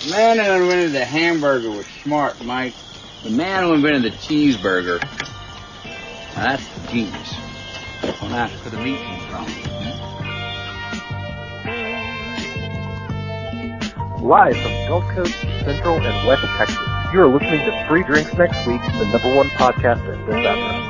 The man who invented the hamburger was smart, Mike. The man who invented the cheeseburger, now that's the genius. Well, that's where the meat came from. Live from Gulf Coast, Central, and West Texas, you are listening to Free Drinks Next Week, the #1 podcast at this address.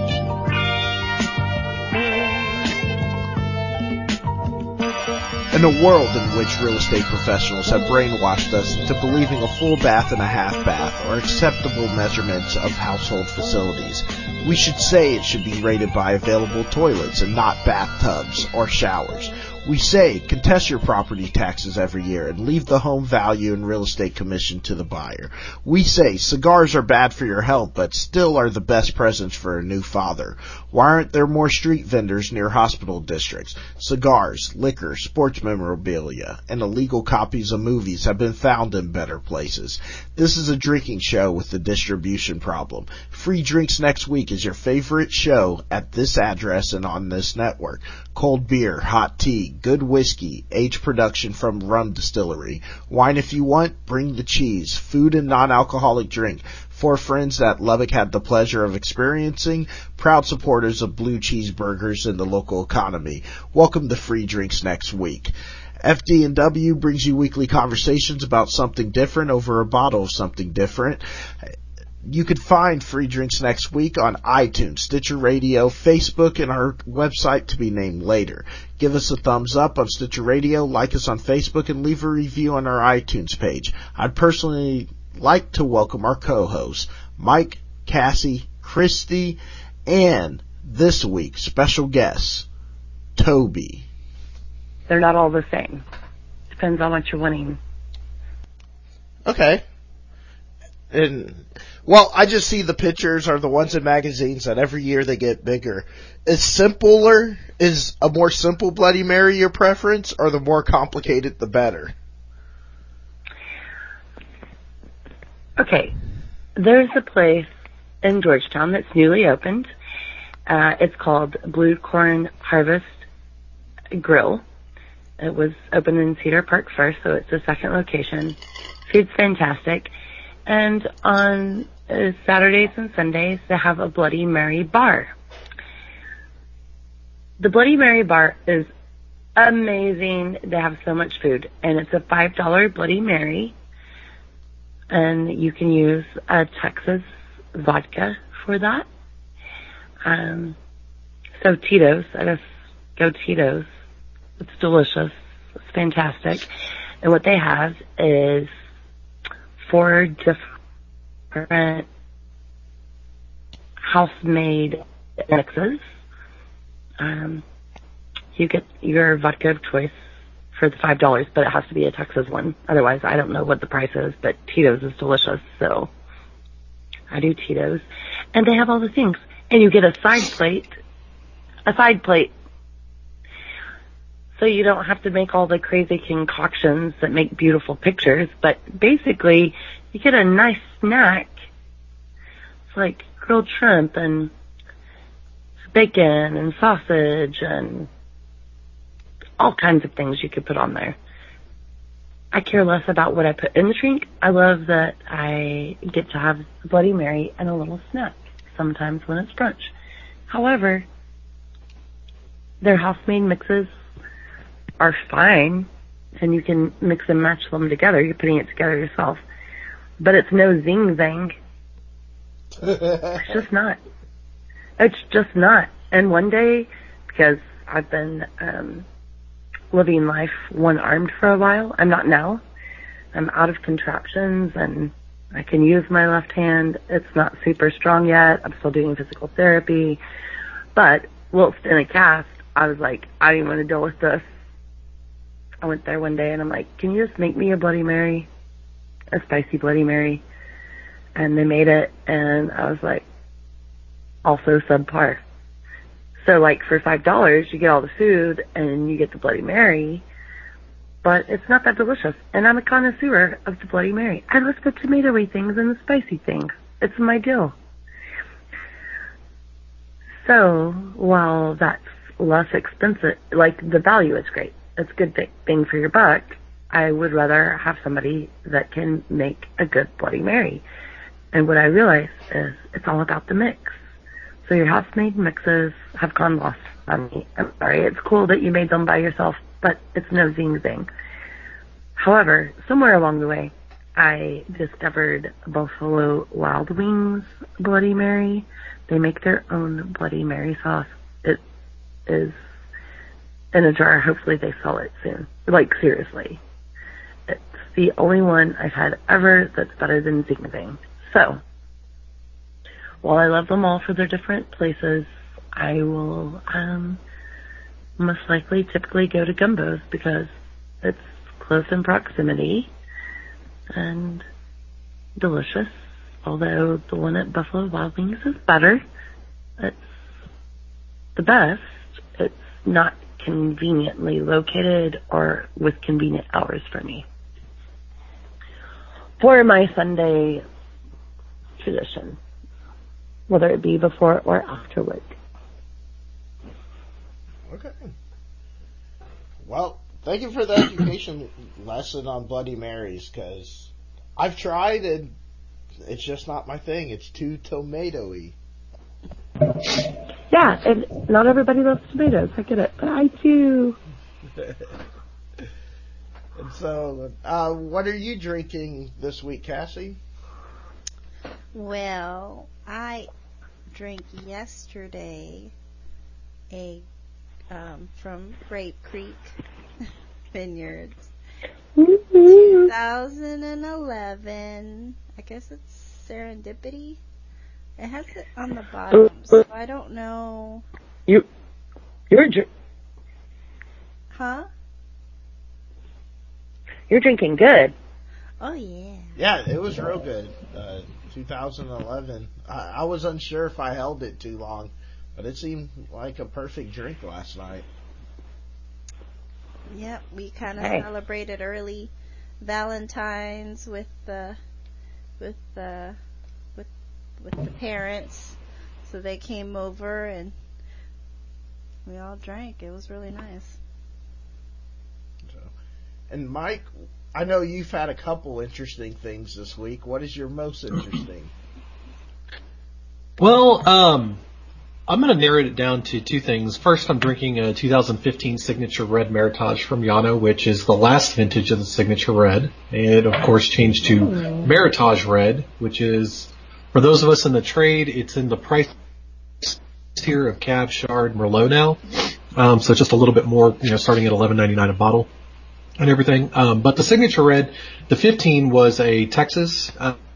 In a world in which real estate professionals have brainwashed us into believing a full bath and a half bath are acceptable measurements of household facilities, we should say it should be rated by available toilets and not bathtubs or showers. We say contest your property taxes every year and leave the home value and real estate commission to the buyer. We say cigars are bad for your health but still are the best presents for a new father. Why aren't there more street vendors near hospital districts? Cigars, liquor, sports memorabilia, and illegal copies of movies have been found in better places. This is a drinking show with a distribution problem. Free Drinks Next Week is your favorite show at this address and on this network. Cold beer, hot tea, good whiskey, aged production from Rum Distillery. Wine if you want, bring the cheese. Food and non-alcoholic drink. Four friends that Lubbock had the pleasure of experiencing. Proud supporters of Blue Cheeseburgers in the local economy. Welcome to Free Drinks Next Week. FD&W brings you weekly conversations about something different over a bottle of something different. You can find Free Drinks Next Week on iTunes, Stitcher Radio, Facebook, and our website to be named later. Give us a thumbs up on Stitcher Radio, like us on Facebook, and leave a review on our iTunes page. I'd personally like to welcome our co-hosts, Mike, Cassie, Christy, and this week, special guest, Toby. They're not all the same. Depends on what you're wanting. Okay. Well, I just see the pictures are the ones in magazines that every year they get bigger. Is a more simple Bloody Mary your preference, or the more complicated the better? Okay. There's a place in Georgetown that's newly opened. It's called Blue Corn Harvest Grill. It was opened in Cedar Park first, so it's the second location. Food's fantastic. And on Saturdays and Sundays, they have a Bloody Mary bar. The Bloody Mary bar is amazing. They have so much food. And it's a $5 Bloody Mary. And you can use a Texas vodka for that. So Tito's, I just go Tito's. It's delicious. It's fantastic. And what they have is 4 different house-made mixes. You get your vodka of choice for the $5, but it has to be a Texas one. Otherwise, I don't know what the price is, but Tito's is delicious, so I do Tito's. And they have all the things. And you get a side plate. So you don't have to make all the crazy concoctions that make beautiful pictures, but basically you get a nice snack. It's like grilled shrimp and bacon and sausage and all kinds of things you could put on there. I care less about what I put in the drink. I love that I get to have a Bloody Mary and a little snack sometimes when it's brunch. However, their house-made mixes are fine, and you can mix and match them together. You're putting it together yourself. But it's no zing-zang. It's just not. It's just not. And one day, because I've been living life one-armed for a while, I'm not now. I'm out of contraptions, and I can use my left hand. It's not super strong yet. I'm still doing physical therapy. But whilst in a cast, I was like, I didn't want to deal with this. I went there one day and I'm like, can you just make me a Bloody Mary? A spicy Bloody Mary. And they made it, and I was like, also subpar. So like for $5, you get all the food and you get the Bloody Mary, but it's not that delicious. And I'm a connoisseur of the Bloody Mary. I like the tomatoey things and the spicy things. It's my deal. So while that's less expensive, like the value is great. It's a good thing for your buck. I would rather have somebody that can make a good Bloody Mary. And what I realized is it's all about the mix. So your house-made mixes have gone lost on me. I'm sorry, it's cool that you made them by yourself, but it's no zing. However, somewhere along the way, I discovered Buffalo Wild Wings Bloody Mary. They make their own Bloody Mary sauce. It is in a jar. Hopefully they sell it soon. Like, seriously. It's the only one I've had ever that's better than Zing Zing. So, while I love them all for their different places, I will most likely typically go to Gumbo's because it's close in proximity and delicious. Although the one at Buffalo Wild Wings is better. It's the best. It's not conveniently located or with convenient hours for me. For my Sunday tradition, whether it be before or after work. Okay. Well, thank you for the education lesson on Bloody Marys, because I've tried and it's just not my thing. It's too tomatoey. Yeah, and not everybody loves tomatoes. I get it, but I do. And so, what are you drinking this week, Cassie? Well, I drank yesterday from Grape Creek Vineyards. 2011. I guess it's Serendipity. It has it on the bottom, so I don't know. You're Huh? You're drinking good. Oh, yeah. Yeah, it was real good. 2011. I was unsure if I held it too long, but it seemed like a perfect drink last night. Yep, we kind of celebrated early Valentine's with the parents, so they came over and we all drank. It was really nice. And Mike, I know you've had a couple interesting things this week. What is your most interesting? Well, I'm going to narrow it down to two things. First, I'm drinking a 2015 Signature Red Meritage from Yano, which is the last vintage of the Signature Red. It, of course, changed to Meritage Red, which is, for those of us in the trade, it's in the price tier of Cab, Chard, Merlot now. So just a little bit more, starting at $11.99 a bottle and everything. But the Signature Red, the 15 was a Texas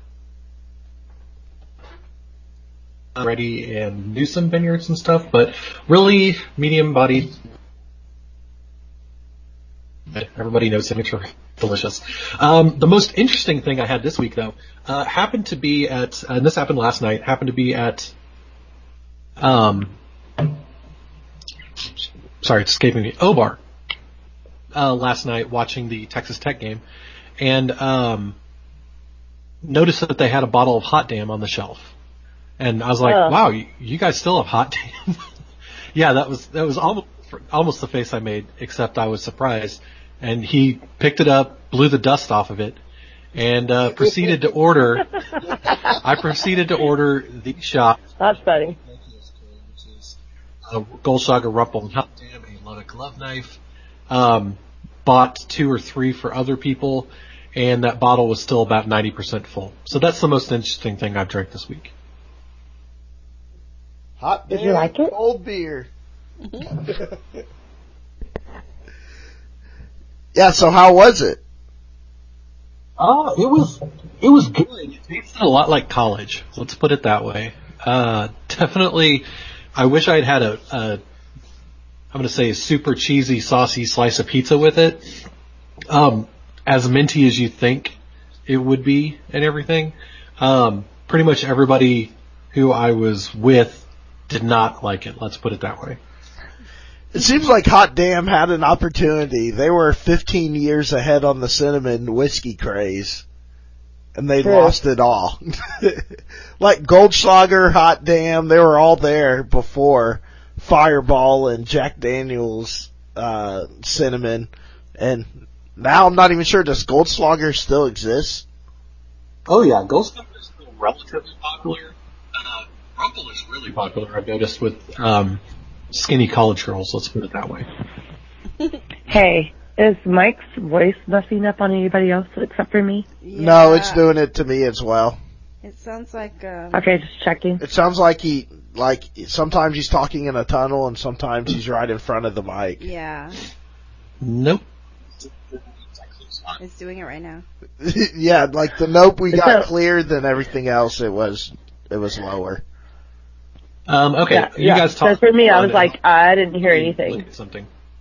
Reddy and Newsom vineyards and stuff, but really medium-bodied. Everybody knows Signature, delicious. The most interesting thing I had this week, though, happened to be at, and this happened last night, sorry, it's escaping me, Obar, last night watching the Texas Tech game, and noticed that they had a bottle of Hot Damn on the shelf. And I was like, wow, you guys still have Hot Damn? Yeah, that was almost the face I made, except I was surprised. And he picked it up, blew the dust off of it, and proceeded to order. I proceeded to order the shot. That's funny. Goldschlager Ruppel and Hot Damn, a Lubbock Glove Knife. Bought 2 or 3 for other people, and that bottle was still about 90% full. So that's the most interesting thing I've drank this week. Hot Did you like it? Cold beer. Yeah, so how was it? It was good. It tasted a lot like college. Let's put it that way. Definitely, I wish I'd had I'm going to say a super cheesy, saucy slice of pizza with it. As minty as you think it would be and everything. Pretty much everybody who I was with did not like it. Let's put it that way. It seems like Hot Damn had an opportunity. They were 15 years ahead on the cinnamon whiskey craze, and they lost it all. Like Goldschlager, Hot Damn, they were all there before Fireball and Jack Daniels cinnamon, and Now I'm not even sure, does Goldschlager still exist? Oh yeah, Goldschlager is still relatively popular. Rumble is really popular, I've noticed, with skinny college girls, let's put it that way. Hey, is Mike's voice messing up on anybody else except for me? Yeah. No, it's doing it to me as well. It sounds like. Okay, just checking. It sounds like sometimes he's talking in a tunnel and sometimes he's right in front of the mic. Yeah. Nope. It's doing it right now. Yeah, like the nope we got cleared, then everything else it was lower. Okay, Yeah, you guys talk. So for me, I was like, I didn't hear anything. Look at something.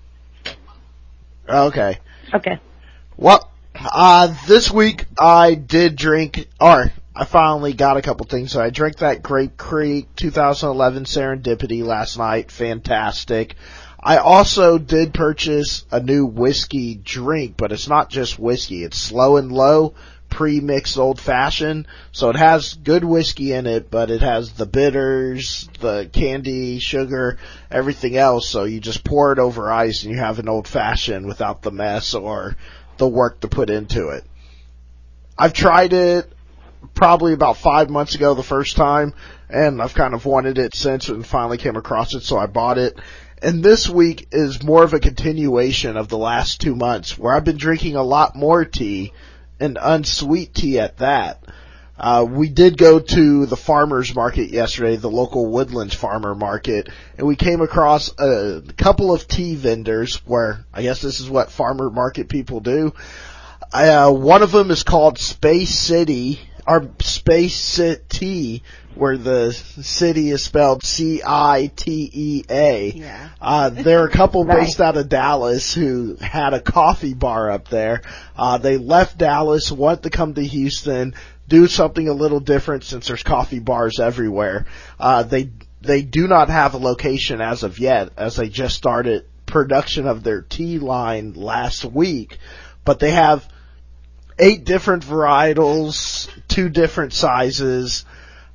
Okay. Okay. Well, this week I did drink, or I finally got a couple things. So I drank that Grape Creek 2011 Serendipity last night. Fantastic. I also did purchase a new whiskey drink, but it's not just whiskey. It's Slow and Low pre-mixed old fashioned. So it has good whiskey in it, but it has the bitters, the candy, sugar, everything else. So you just pour it over ice and you have an old fashioned without the mess or the work to put into it. I've tried it probably about 5 months ago the first time, and I've kind of wanted it since and finally came across it, so I bought it. And this week is more of a continuation of the last 2 months, where I've been drinking a lot more tea, and unsweet tea at that. We did go to the farmer's market yesterday, the local Woodlands farmer market, and we came across a couple of tea vendors where I guess this is what farmer market people do. One of them is called Space City, or Space City, where the city is spelled C-I-T-E-A. Yeah. There are a couple based out of Dallas who had a coffee bar up there. They left Dallas, wanted to come to Houston, do something a little different since there's coffee bars everywhere. They do not have a location as of yet, as they just started production of their tea line last week. But they have 8 different varietals, 2 different sizes.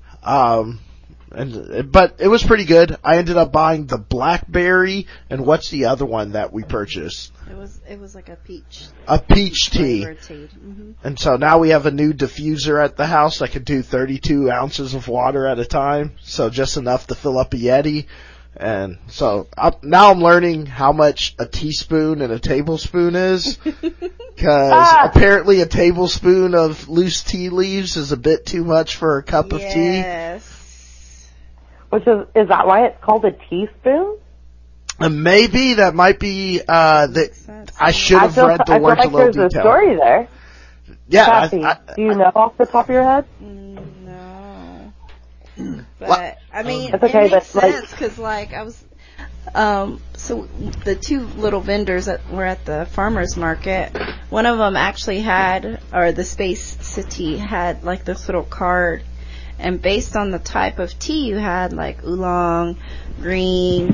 But it was pretty good. I ended up buying the blackberry, and what's the other one that we purchased? It was like a peach. A peach tea. Mm-hmm. And so now we have a new diffuser at the house that can do 32 ounces of water at a time, so just enough to fill up a Yeti. And so now I'm learning how much a teaspoon and a tablespoon is, because apparently a tablespoon of loose tea leaves is a bit too much for a cup of tea. Yes. Which is that why it's called a teaspoon? And maybe that might be that I should have read the words a little there's detail. A story there. Yeah, Kathy, do you know off the top of your head? No. But I mean, It's okay, it makes but, like- sense because I was. So the 2 little vendors that were at the farmers market, one of them actually had, or the Space City had like this little card, and based on the type of tea you had, like oolong, green,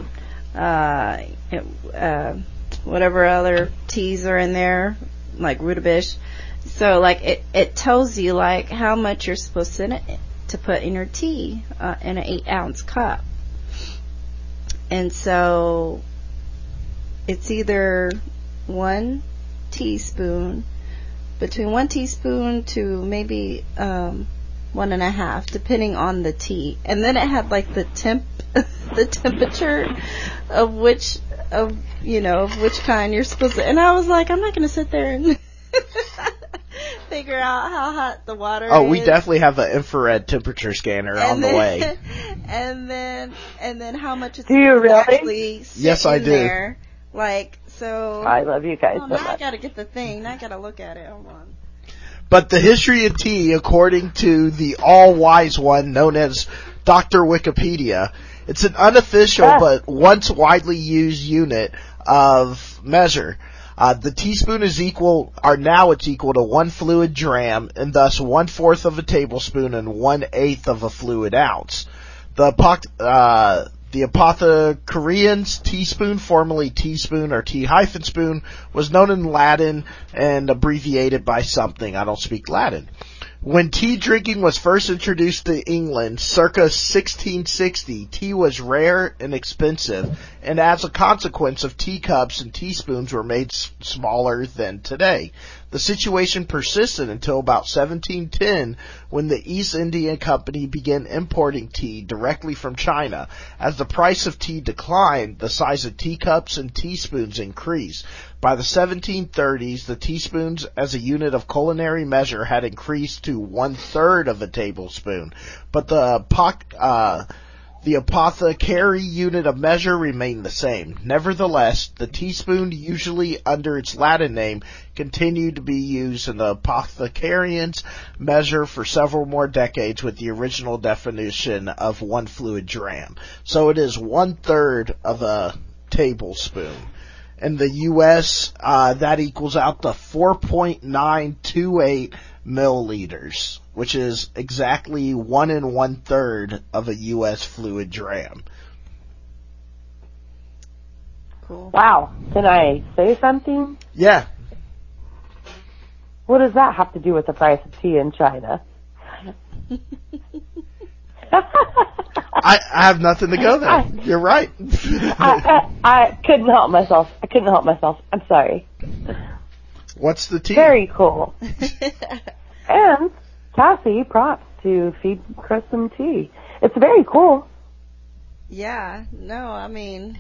whatever other teas are in there, like rutabaga. So like it tells you like how much you're supposed to put in your tea in an 8-ounce cup. And so it's either 1 teaspoon, between 1 teaspoon to maybe 1.5, depending on the tea. And then it had like the temperature of which kind you're supposed to. And I was like, I'm not going to sit there and figure out how hot the water is. Oh, we definitely have an infrared temperature scanner on the way. And then how much it's Do you really? actually Yes, I do. there. Like, so. I love you guys so now I much. gotta get the thing. Now I gotta look at it. Hold on. But the history of tea, according to the all-wise one known as Dr. Wikipedia, it's an unofficial but once widely used unit of measure. The teaspoon is equal to 1 fluid dram, and thus 1/4 of a tablespoon and 1/8 of a fluid ounce. The apothecarian's teaspoon, formerly teaspoon or tea-spoon, was known in Latin and abbreviated by something. I don't speak Latin. When tea drinking was first introduced to England, circa 1660, tea was rare and expensive, and as a consequence of teacups and teaspoons were made smaller than today. The situation persisted until about 1710, when the East India Company began importing tea directly from China. As the price of tea declined, the size of teacups and teaspoons increased. By the 1730s, the teaspoons as a unit of culinary measure had increased to 1/3 of a tablespoon, but the apothecary unit of measure remained the same. Nevertheless, the teaspoon, usually under its Latin name, continued to be used in the apothecarian's measure for several more decades, with the original definition of 1 fluid dram. So it is 1/3 of a tablespoon. In the U.S., that equals out to 4.928 milliliters, which is exactly 1 1/3 of a U.S. fluid dram. Cool. Wow. Can I say something? Yeah. What does that have to do with the price of tea in China? I have nothing to go there. You're right. I couldn't help myself. I'm sorry. What's the tea? Very cool. And Cassie, props to feed Chris some tea. It's very cool. Yeah, no, I mean,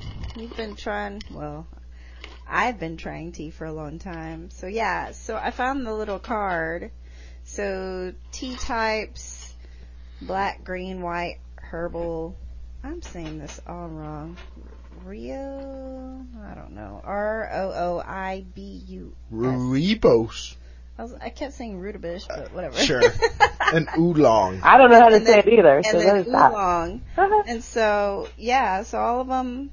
I've been trying tea for a long time. So yeah, so I found the little card. So tea types, black, green, white, herbal. I'm saying this all wrong. Rio, I don't know. Rooibus. Rooibos. I kept saying rutabish, but whatever. Sure. And oolong. I don't know how to say it either. And So then there's that. oolong. And so, yeah, so all of them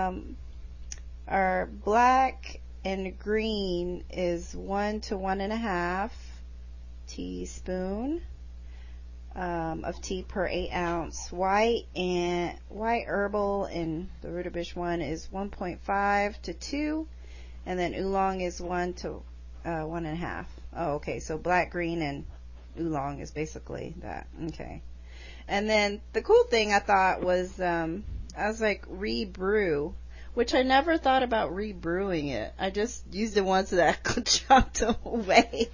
are black, and green is 1 to 1.5 teaspoon of tea per 8 ounce. White herbal and the rutabish one is 1.5 to 2, and then oolong is 1 to 1.5. Oh, okay. So black, green, and oolong is basically that. Okay. And then the cool thing I thought was, I was like, rebrew, which I never thought about rebrewing it. I just used it once and I chopped them away.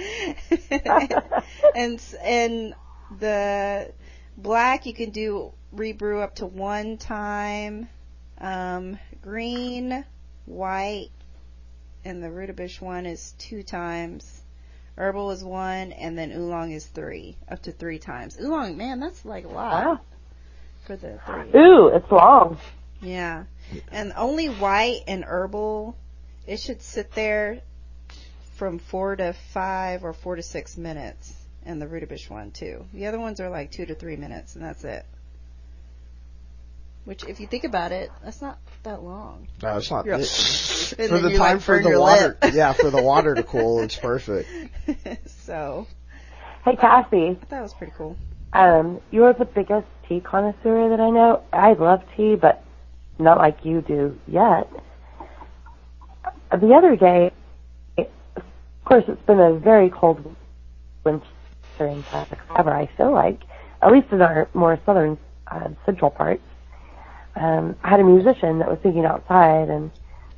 and the black you can do rebrew up to 1 time. Green, white, and the rutabish one is 2 times. Herbal is 1, and then oolong is 3, up to 3 times. Oolong, man, that's like a lot. Wow. For the 3. Ooh, it's long. Yeah. And only white and herbal, it should sit there from 4 to 5 or 4 to 6 minutes. And the rutabish one, too. The other ones are like 2 to 3 minutes, and that's it. Which, if you think about it, that's not that long. No, it's not. For the time for the water. Yeah, for the water to cool, it's perfect. So. Hey, Cassie. I thought it was pretty cool. You're the biggest tea connoisseur that I know. I love tea, but not like you do yet. The other day, of course, it's been a very cold winter in Texas, I feel like, at least in our more southern, central parts. I had a musician that was singing outside, and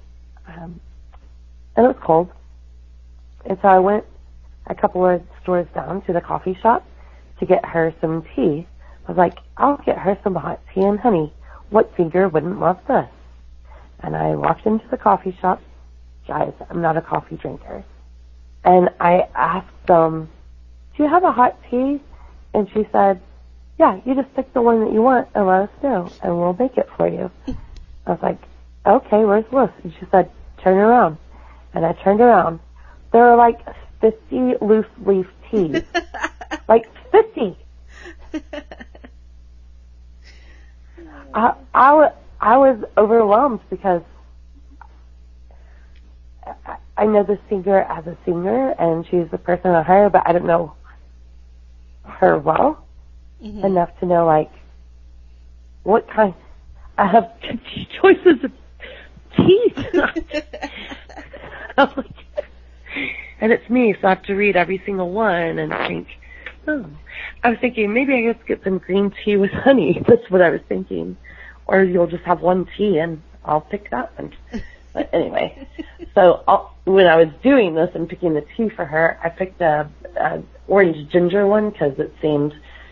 it was cold. And so I went a couple of stores down to the coffee shop to get her some tea. I was like, I'll get her some hot tea and honey. What singer wouldn't love this? And I walked into the coffee shop. Guys, I'm not a coffee drinker. And I asked them, do you have a hot tea? And she said, yeah, you just pick the one that you want and let us know, and we'll make it for you. I was like, okay, where's the list? And she said, turn around. And I turned around. There are like 50 loose leaf teas. Like 50. I was overwhelmed because I know the singer as a singer, and she's the person I hire, but I don't know her well. Mm-hmm. Enough to know, like, what kind. I have choices of teeth. And it's me, so I have to read every single one and think, Oh. I was thinking maybe I could get some green tea with honey. That's what I was thinking. Or you'll just have one tea and I'll pick that one. But anyway, so when I was doing this and picking the tea for her, I picked a orange ginger one because it seemed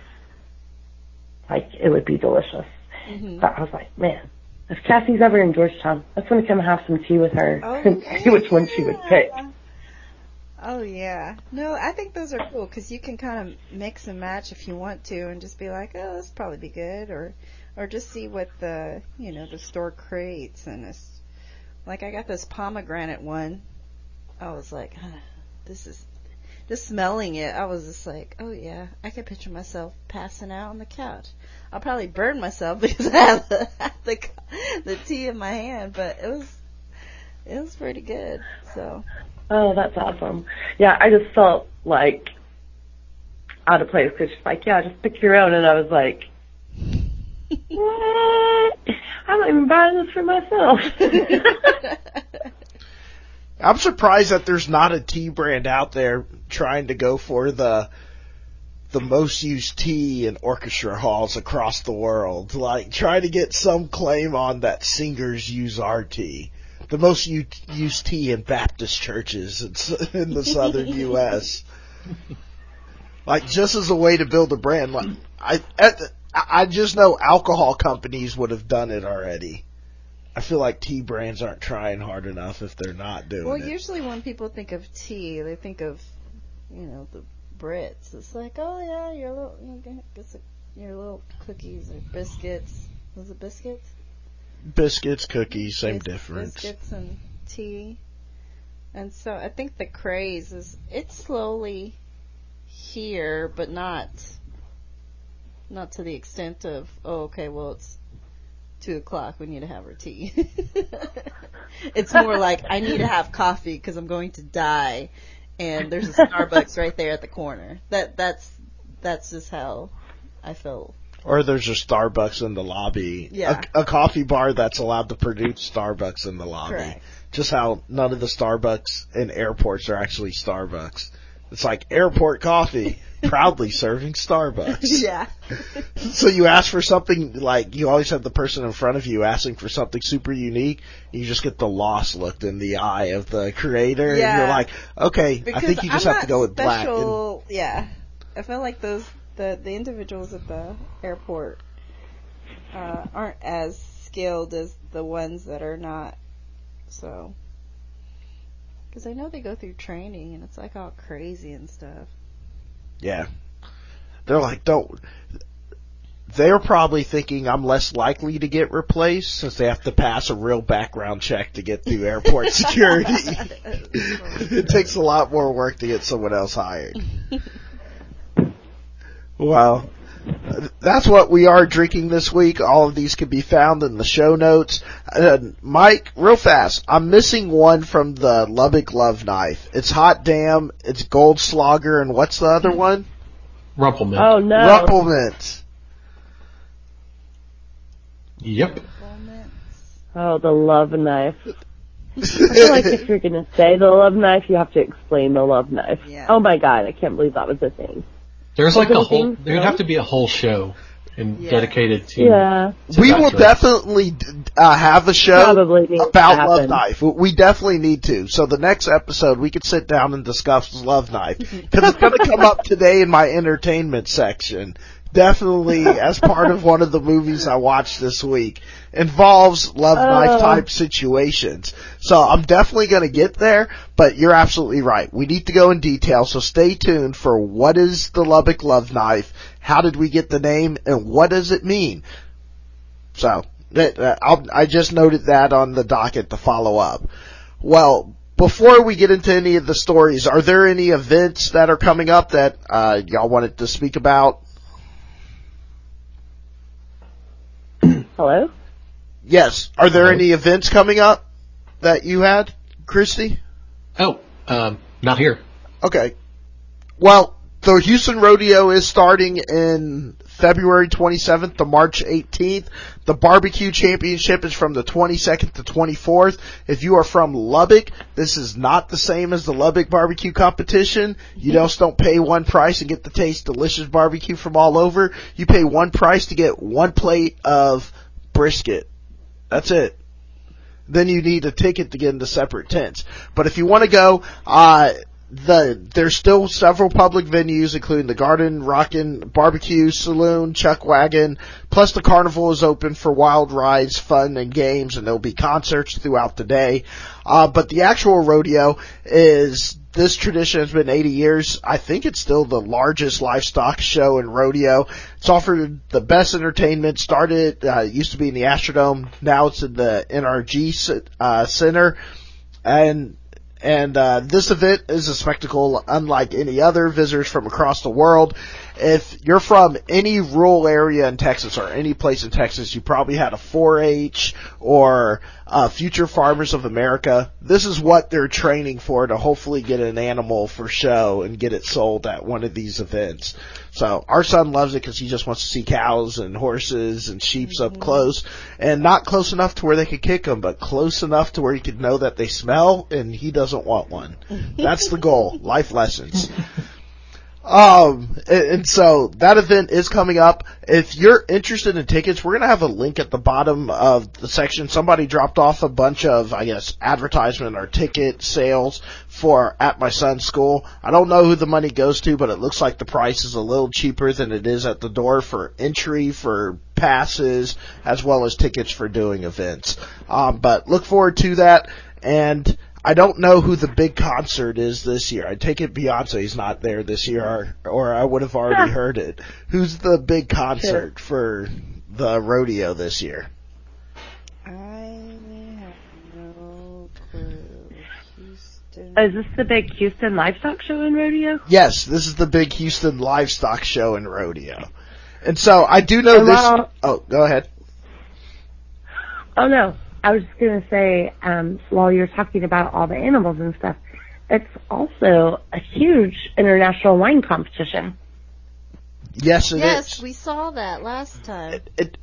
like it would be delicious. Mm-hmm. But I was like, man, if Cassie's ever in Georgetown, I just want to come have some tea with her and see which one she would pick. Oh, yeah. No, I think those are cool because you can kind of mix and match if you want to and just be like, oh, this will probably be good. Or just see what the store creates. And it's, like, I got this pomegranate one. I was like, just smelling it, I was just like, oh, yeah, I can picture myself passing out on the couch. I'll probably burn myself because I have the tea in my hand, but it was pretty good, so. Oh, that's awesome. Yeah, I just felt like out of place because she's like, yeah, just pick your own. And I was like, what? I'm not even buying this for myself. I'm surprised that there's not a tea brand out there trying to go for the most used tea in orchestra halls across the world. Like, try to get some claim on that singers use our tea. The most used tea in Baptist churches in the southern U.S. Like, just as a way to build a brand. Like, I just know alcohol companies would have done it already. I feel like tea brands aren't trying hard enough if they're not doing it. Well, usually when people think of tea, they think of, the Brits. It's like, oh yeah, your little cookies or biscuits. Was it biscuits? Biscuits, cookies, same difference. Biscuits and tea. And so I think the craze it's slowly here, but not to the extent of, oh, okay, well, it's 2:00, we need to have our tea. It's more like, I need to have coffee because I'm going to die, and there's a Starbucks right there at the corner. That's just how I feel. Or there's a Starbucks in the lobby. Yeah. A coffee bar that's allowed to produce Starbucks in the lobby. Correct. Just how none of the Starbucks in airports are actually Starbucks. It's like airport coffee, proudly serving Starbucks. Yeah. So you ask for something, like, you always have the person in front of you asking for something super unique, and you just get the lost look in the eye of the creator, Yeah. and you're like, okay, Because I think you just have to go with black. Yeah. I feel like the individuals at the airport aren't as skilled as the ones that are not, so. Because I know they go through training, and it's like all crazy and stuff. Yeah. They're like, they're probably thinking I'm less likely to get replaced since they have to pass a real background check to get through airport security. It takes a lot more work to get someone else hired. Well, that's what we are drinking this week. All of these can be found in the show notes. Mike, real fast, I'm missing one from the Lubbock Love Knife. It's Hot Damn, it's Goldschlager, and what's the other one? Rumplemint. Oh, no. Rumplemint. Yep. Oh, the love knife. I feel like if you're going to say the love knife, you have to explain the love knife. Yeah. Oh, my God, I can't believe that was a thing. There's like Is it a a whole. thing? There'd have to be a whole show dedicated to. Yeah. to We that will drink. definitely have a show Probably needs to about happen. Love Knife. We definitely need to. So the next episode, we could sit down and discuss Love Knife. Because it's going to come up today in my entertainment section. Definitely as part of one of the movies I watched this week. Involves Love Knife type situations. So I'm definitely going to get there, but you're absolutely right. We need to go in detail, so stay tuned for what is the Lubbock Love Knife, how did we get the name, and what does it mean? So, I just noted that on the docket to follow up. Well, before we get into any of the stories, are there any events that are coming up that y'all wanted to speak about? Hello? Yes. Are there any events coming up that you had, Christy? Oh, not here. Okay. Well, The Houston Rodeo is starting in February 27th to March 18th. The Barbecue Championship is from the 22nd to 24th. If you are from Lubbock, this is not the same as the Lubbock Barbecue Competition. You just don't pay one price and get to taste delicious barbecue from all over. You pay one price to get one plate of brisket. That's it. Then you need a ticket to get into separate tents. But if you want to go, there's still several public venues, including the Garden Rockin' Barbecue Saloon, Chuck Wagon, plus the carnival is open for wild rides, fun, and games, and there'll be concerts throughout the day. But the actual rodeo this tradition has been 80 years. I think it's still the largest livestock show and rodeo. It's offered the best entertainment. Started, it used to be in the Astrodome. Now it's in the NRG Center. And this event is a spectacle unlike any other. Visitors from across the world. If you're from any rural area in Texas or any place in Texas, you probably had a 4-H or Future Farmers of America. This is what they're training for, to hopefully get an animal for show and get it sold at one of these events. So our son loves it because he just wants to see cows and horses and sheeps up close, and not close enough to where they could kick them, but close enough to where you could know that they smell and he doesn't want one. That's the goal. Life lessons. And so that event is coming up. If you're interested in tickets, we're going to have a link at the bottom of the section. Somebody dropped off a bunch of, advertisement or ticket sales at my son's school. I don't know who the money goes to, but it looks like the price is a little cheaper than it is at the door for entry, for passes, as well as tickets for doing events. But look forward to that. And I don't know who the big concert is this year. I take it Beyonce's not there this year, or I would have already heard it. Who's the big concert for the rodeo this year? I have no clue. Houston. Is this the big Houston Livestock Show and Rodeo? Yes, this is the big Houston Livestock Show and Rodeo. And so I do know this. Oh, go ahead. Oh, no. I was just going to say, while you're talking about all the animals and stuff, it's also a huge international wine competition. Yes, it is. Yes, we saw that last time.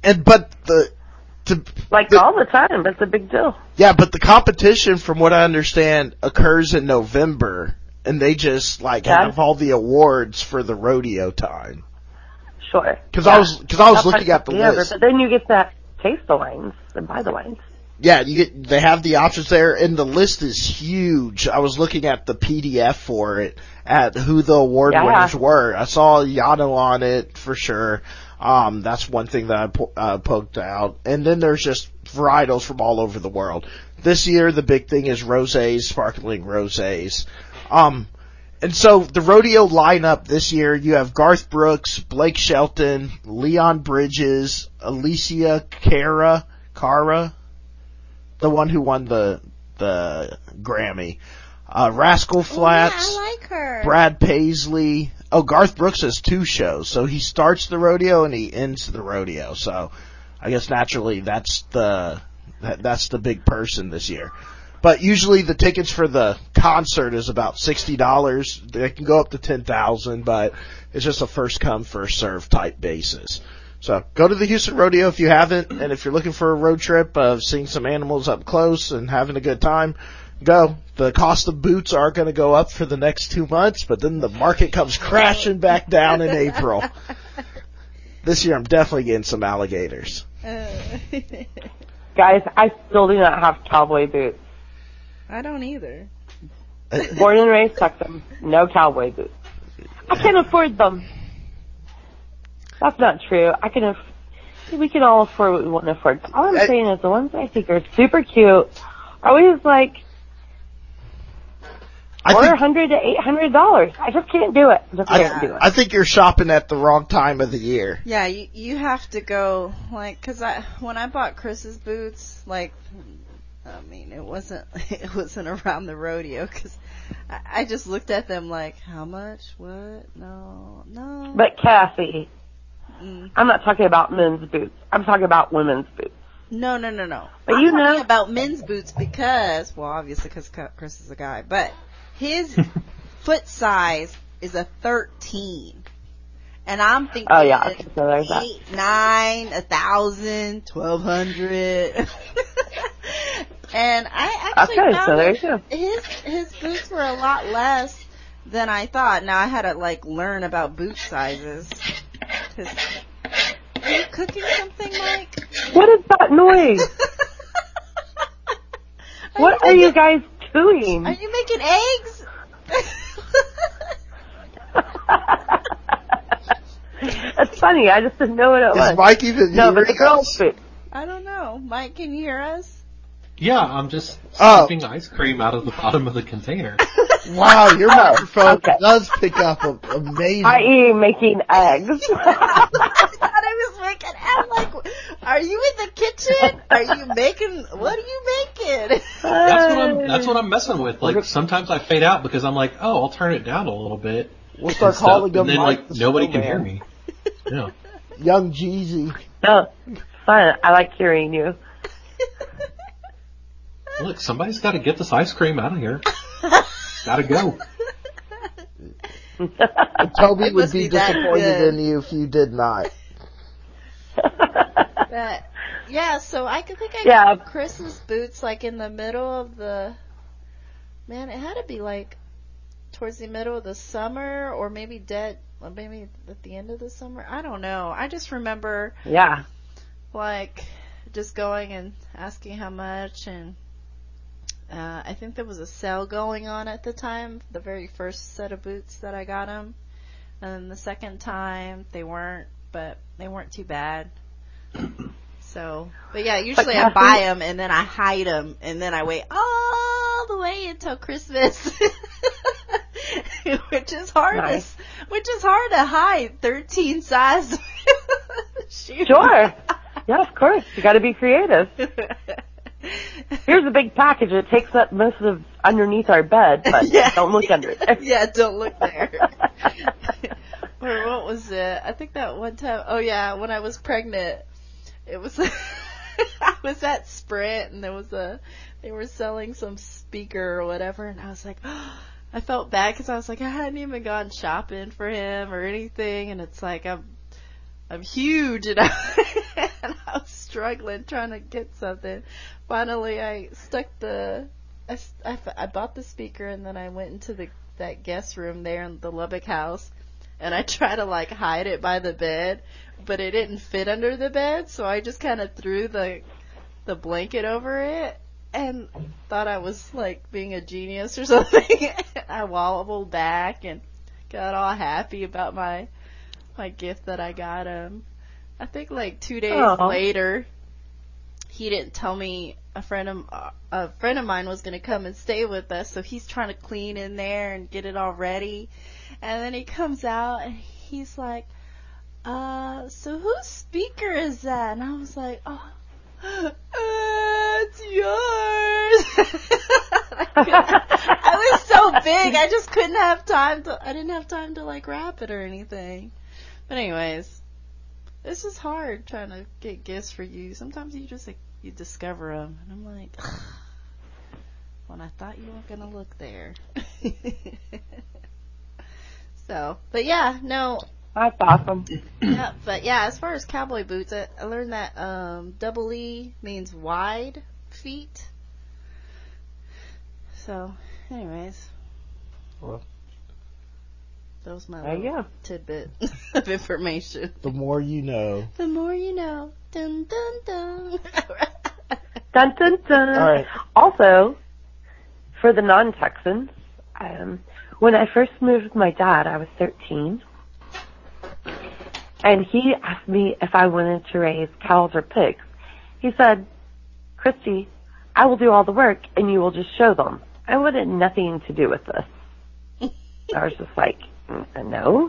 All the time. It's a big deal. Yeah, but the competition, from what I understand, occurs in November, and they just have all the awards for the rodeo time. Sure. Because I was looking at the list. But then you get to taste the wines and buy the wines. Yeah, they have the options there, and the list is huge. I was looking at the PDF for it, at who the award winners were. I saw Yano on it for sure. That's one thing that I poked out. And then there's just varietals from all over the world. This year, the big thing is rosés, sparkling rosés. And so the rodeo lineup this year, you have Garth Brooks, Blake Shelton, Leon Bridges, Alicia Cara, the one who won the Grammy, Rascal Flatts, I like her. Brad Paisley. Oh, Garth Brooks has 2 shows, so he starts the rodeo and he ends the rodeo. So I guess naturally that's the big person this year. But usually the tickets for the concert is about $60. They can go up to $10,000, but it's just a first come, first served type basis. So go to the Houston Rodeo if you haven't, and if you're looking for a road trip of seeing some animals up close and having a good time, go. The cost of boots are going to go up for the next 2 months, but then the market comes crashing back down in April. This year I'm definitely getting some alligators. Guys, I still do not have cowboy boots. I don't either. Born and raised Texan, no cowboy boots. I can't afford them. That's not true. We can all afford what we want to afford. All I'm saying is the ones I think are super cute are always $400 to $800. I just can't do it. I think you're shopping at the wrong time of the year. Yeah, you have to go, because when I bought Chris's boots, it wasn't around the rodeo, because I just looked at them like, how much? What? No. But Cassie, I'm not talking about men's boots. I'm talking about women's boots. No. But I'm talking about men's boots because Chris is a guy, but his foot size is a 13. And I'm thinking, Oh, yeah. Okay, so there's that. 8, 9, 1,000, 1,200. And I actually Okay, found so there that you go. his boots were a lot less than I thought. Now I had to like learn about boot sizes. Are you cooking something, Mike? What is that noise? What are you guys doing? Are you making eggs? It's funny. I just didn't know what it was. Is Mike even No, but the hearing girls' us? food. I don't know. Mike, can you hear us? Yeah, I'm just Oh. scooping ice cream out of the bottom of the container. Wow, your microphone Okay. does pick up amazing. I.e. making eggs. I thought I was making. I'm like, are you in the kitchen? Are you making? What are you making? That's what I'm messing with. Like sometimes I fade out because I'm like, oh, I'll turn it down a little bit. We'll start and stuff, calling him and then Mike like the nobody can hear Snowman. me. Yeah. Young Jeezy. No, fun. I like hearing you. Look, somebody's got to get this ice cream out of here. Gotta go. Toby It would must be be that disappointed good. in you if you did not. But, yeah, so I think I Yeah. got Chris's boots like in the middle of the. Man, it had to be like towards the middle of the summer, or maybe maybe at the end of the summer. I don't know. I just remember Yeah. like just going and asking how much, and I think there was a sale going on at the time, the very first set of boots that I got him. And then the second time they weren't too bad. So, but yeah, usually I buy them and then I hide them and then I wait all the way until Christmas. which is hard Nice. to hide 13 size shoes. Sure. Yeah, of course. You got to be creative. Here's a big package. It takes up most of underneath our bed, but don't look under there. Yeah, don't look there. Or what was it? I think that one time. Oh yeah, when I was pregnant, it was. I was at Sprint and they were selling some speaker or whatever, and I was like, I felt bad because I was like, I hadn't even gone shopping for him or anything, and it's like I'm huge, and I was struggling trying to get something. Finally, I stuck I bought the speaker, and then I went into that guest room there in the Lubbock house, and I tried to like hide it by the bed, but it didn't fit under the bed, so I just kind of threw the blanket over it and thought I was like being a genius or something. I wobbled back and got all happy about my gift that I got him. I think like 2 days later, he didn't tell me a friend of mine was going to come and stay with us, so he's trying to clean in there and get it all ready. And then he comes out and he's like, so whose speaker is that? And I was like, it's yours. I was so big, I just couldn't have time I didn't have time to like wrap it or anything. But anyways, this is hard trying to get gifts for you. Sometimes you just you discover them, and I'm like, when I thought you weren't gonna look there. So, but yeah, no. That's awesome. Yeah, but yeah, as far as cowboy boots, I learned that double E means wide feet. So, anyways. Well, that was my there you little go. tidbit of information. the more you know. The more you know. Dun, dun, dun. Dun, dun, dun. All right. Also, for the non-Texans, when I first moved with my dad, I was 13. And he asked me if I wanted to raise cows or pigs. He said, Christy, I will do all the work and you will just show them. I wanted nothing to do with this. I was just like, no.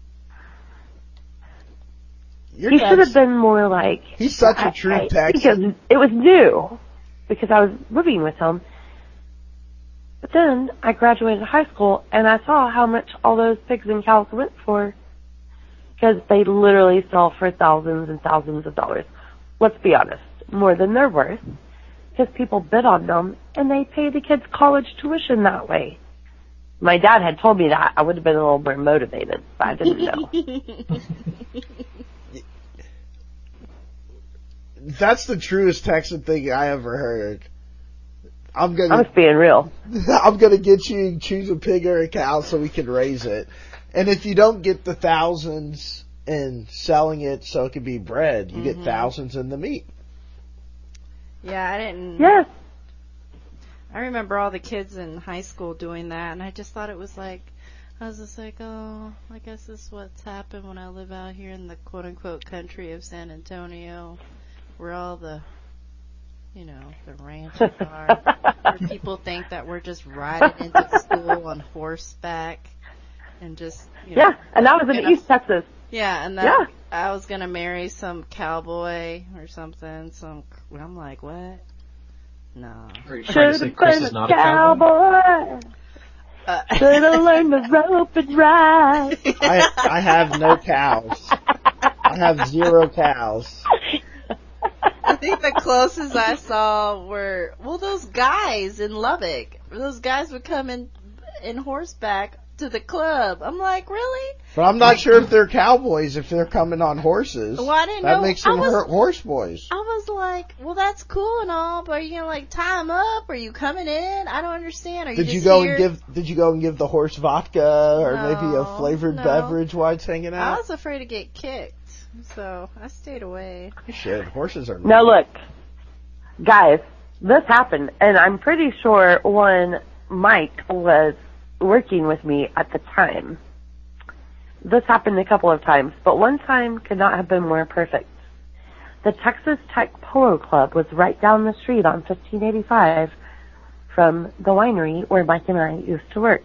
He should have been more like... He's such a true Texan. Because it was new. Because I was living with him. But then I graduated high school and I saw how much all those pigs and cows went for. Because they literally sell for thousands and thousands of dollars. Let's be honest, more than they're worth. Because people bid on them and they pay the kids college tuition that way. my dad had told me that, I would have been a little more motivated, but I didn't know. That's the truest Texan thing I ever heard. I was being real. I'm gonna get you to choose a pig or a cow so we can raise it. And if you don't get the thousands in selling it so it can be bred, you get thousands in the meat. Yeah, I didn't. Yes. I remember all the kids in high school doing that, and I just thought it was like, I was just like, oh, I guess this is what's happened when I live out here in the quote-unquote country of San Antonio, where all the, the ranches are, where people think that we're just riding into school on horseback and just, Yeah, and that was in East Texas. Yeah, and that I was going to marry some cowboy or something, I'm like, what? No. Should have been a cowboy. Should have learned the rope and ride. I have no cows. I have 0 cows. I think the closest I saw were, those guys in Lubbock. Those guys would come in horseback to the club. I'm like, really? But I'm not sure if they're cowboys if they're coming on horses. Well, I didn't know. That makes them horse boys. I was like, well, that's cool and all, but are you gonna tie them up? Are you coming in? I don't understand. Are you Did you go and give the horse vodka or maybe a flavored beverage while it's hanging out? I was afraid to get kicked, so I stayed away. You should. Horses are. Now look, guys, this happened, and I'm pretty sure when Mike was working with me at the time. This happened a couple of times, but one time could not have been more perfect. The Texas Tech Polo Club was right down the street on 1585 from the winery where Mike and I used to work.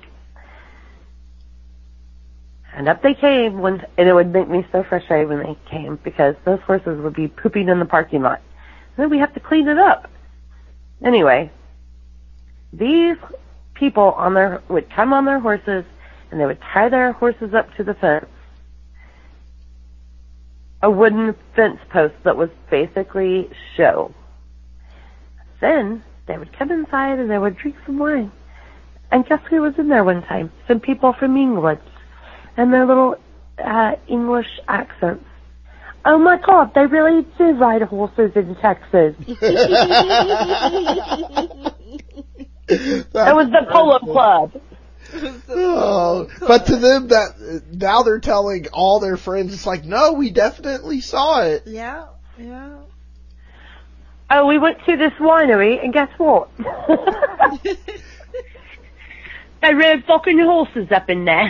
And up they came, and it would make me so frustrated when they came because those horses would be pooping in the parking lot. And then we have to clean it up. Anyway, these people would come on their horses and they would tie their horses up to the fence. A wooden fence post that was basically show. Then they would come inside and they would drink some wine. And guess who was in there one time? Some people from England. And their little English accents. Oh my God, they really do ride horses in Texas. That was the Polo Club. Oh, but to them, that now they're telling all their friends, it's like, no, we definitely saw it. Yeah. Oh, we went to this winery, and guess what? They rode fucking horses up in there.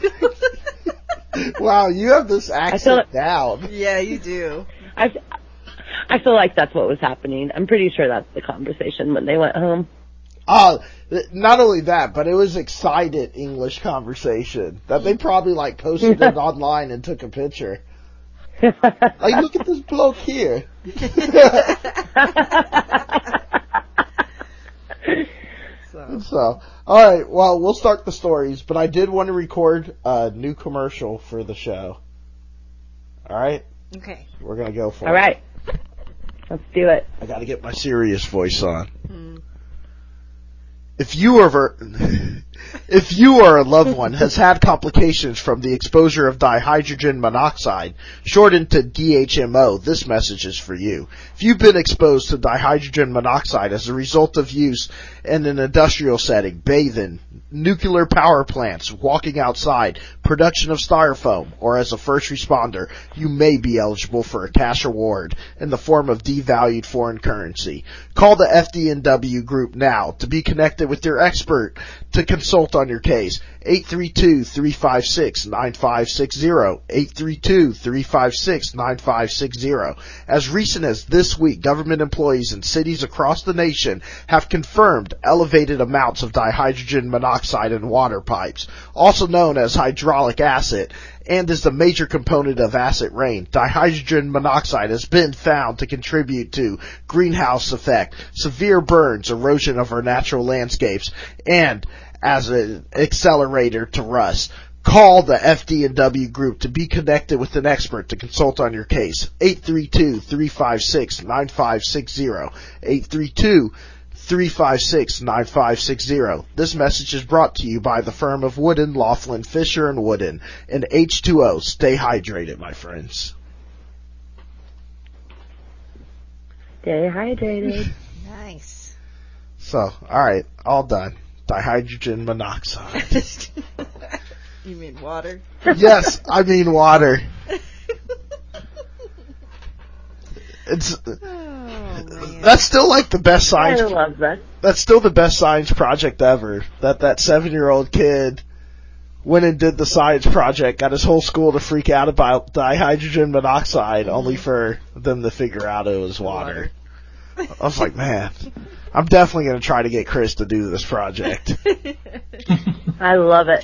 Wow, you have this accent down. Yeah, you do. I feel like that's what was happening. I'm pretty sure that's the conversation when they went home. Not only that, but it was excited English conversation that they probably posted it online and took a picture. Look at this bloke here. So, alright, well, we'll start the stories, but I did want to record a new commercial for the show. Alright? Okay. We're gonna go for it. Alright. Let's do it. I gotta get my serious voice on. If you or a loved one has had complications from the exposure of dihydrogen monoxide, shortened to DHMO, this message is for you. If you've been exposed to dihydrogen monoxide as a result of use in an industrial setting, bathing, nuclear power plants, walking outside, production of styrofoam, or as a first responder, you may be eligible for a cash award in the form of devalued foreign currency. Call the FDNW group now to be connected with your expert to consult on your case. 832-356-9560. 832-356-9560. As recent as this week, government employees in cities across the nation have confirmed elevated amounts of dihydrogen monoxide in water pipes, also known as hydraulic acid, and is the major component of acid rain. Dihydrogen monoxide has been found to contribute to greenhouse effect, severe burns, erosion of our natural landscapes, and as an accelerator to rust. Call the FD&W group to be connected with an expert to consult on your case. 832-356-9560. 356-9560. This message is brought to you by the firm of Wooden, Laughlin, Fisher & Wooden, and H2O. Stay hydrated, my friends. Stay hydrated. Nice. So, alright, all done. Dihydrogen monoxide. You mean water? Yes, I mean water. It's that's still like the best science. I love that. That's still the best science project ever. That 7-year-old kid went and did the science project, got his whole school to freak out about dihydrogen monoxide, only for them to figure out it was water. I was like, man, I'm definitely going to try to get Chris to do this project. I love it.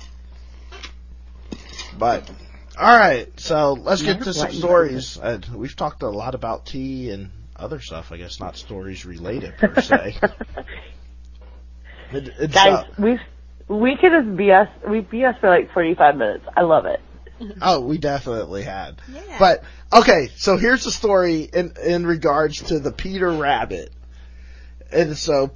But, alright, so let's get to some stories. We've talked a lot about tea and other stuff, I guess not stories related per se. Guys, we could have BS for like 45 minutes. I love it. Oh, we definitely had. Yeah. But, okay, so here's the story in regards to the Peter Rabbit. And so,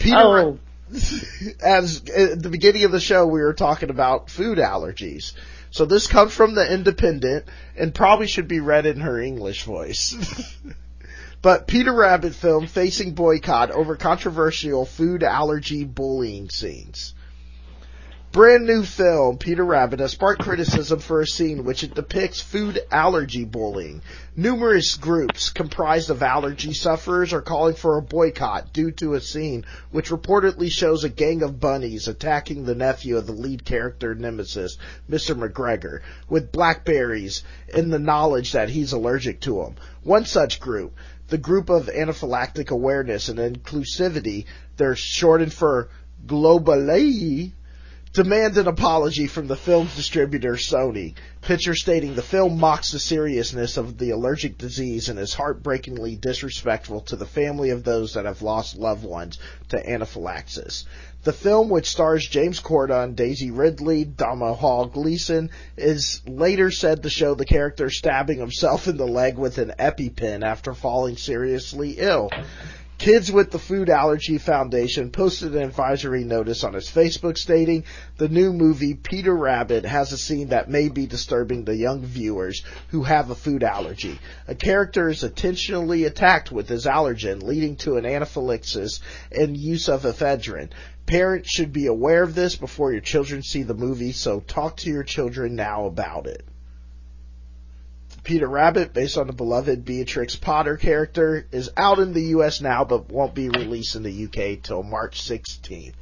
as at the beginning of the show, we were talking about food allergies. So this comes from the Independent and probably should be read in her English voice. But Peter Rabbit film facing boycott over controversial food allergy bullying scenes. Brand new film, Peter Rabbit, has sparked criticism for a scene which it depicts food allergy bullying. Numerous groups comprised of allergy sufferers are calling for a boycott due to a scene which reportedly shows a gang of bunnies attacking the nephew of the lead character nemesis, Mr. McGregor, with blackberries in the knowledge that he's allergic to them. One such group, the Group of Anaphylactic Awareness and Inclusivity, they're shortened for GLOBALE, demand an apology from the film's distributor, Sony. Picture stating the film mocks the seriousness of the allergic disease and is heartbreakingly disrespectful to the family of those that have lost loved ones to anaphylaxis. The film, which stars James Corden, Daisy Ridley, Domhnall Gleeson, is later said to show the character stabbing himself in the leg with an EpiPen after falling seriously ill. Kids with the Food Allergy Foundation posted an advisory notice on its Facebook stating the new movie Peter Rabbit has a scene that may be disturbing to young viewers who have a food allergy. A character is intentionally attacked with his allergen, leading to an anaphylaxis and use of ephedrine. Parents should be aware of this before your children see the movie, so talk to your children now about it. Peter Rabbit, based on the beloved Beatrix Potter character, is out in the U.S. now, but won't be released in the U.K. till March 16th.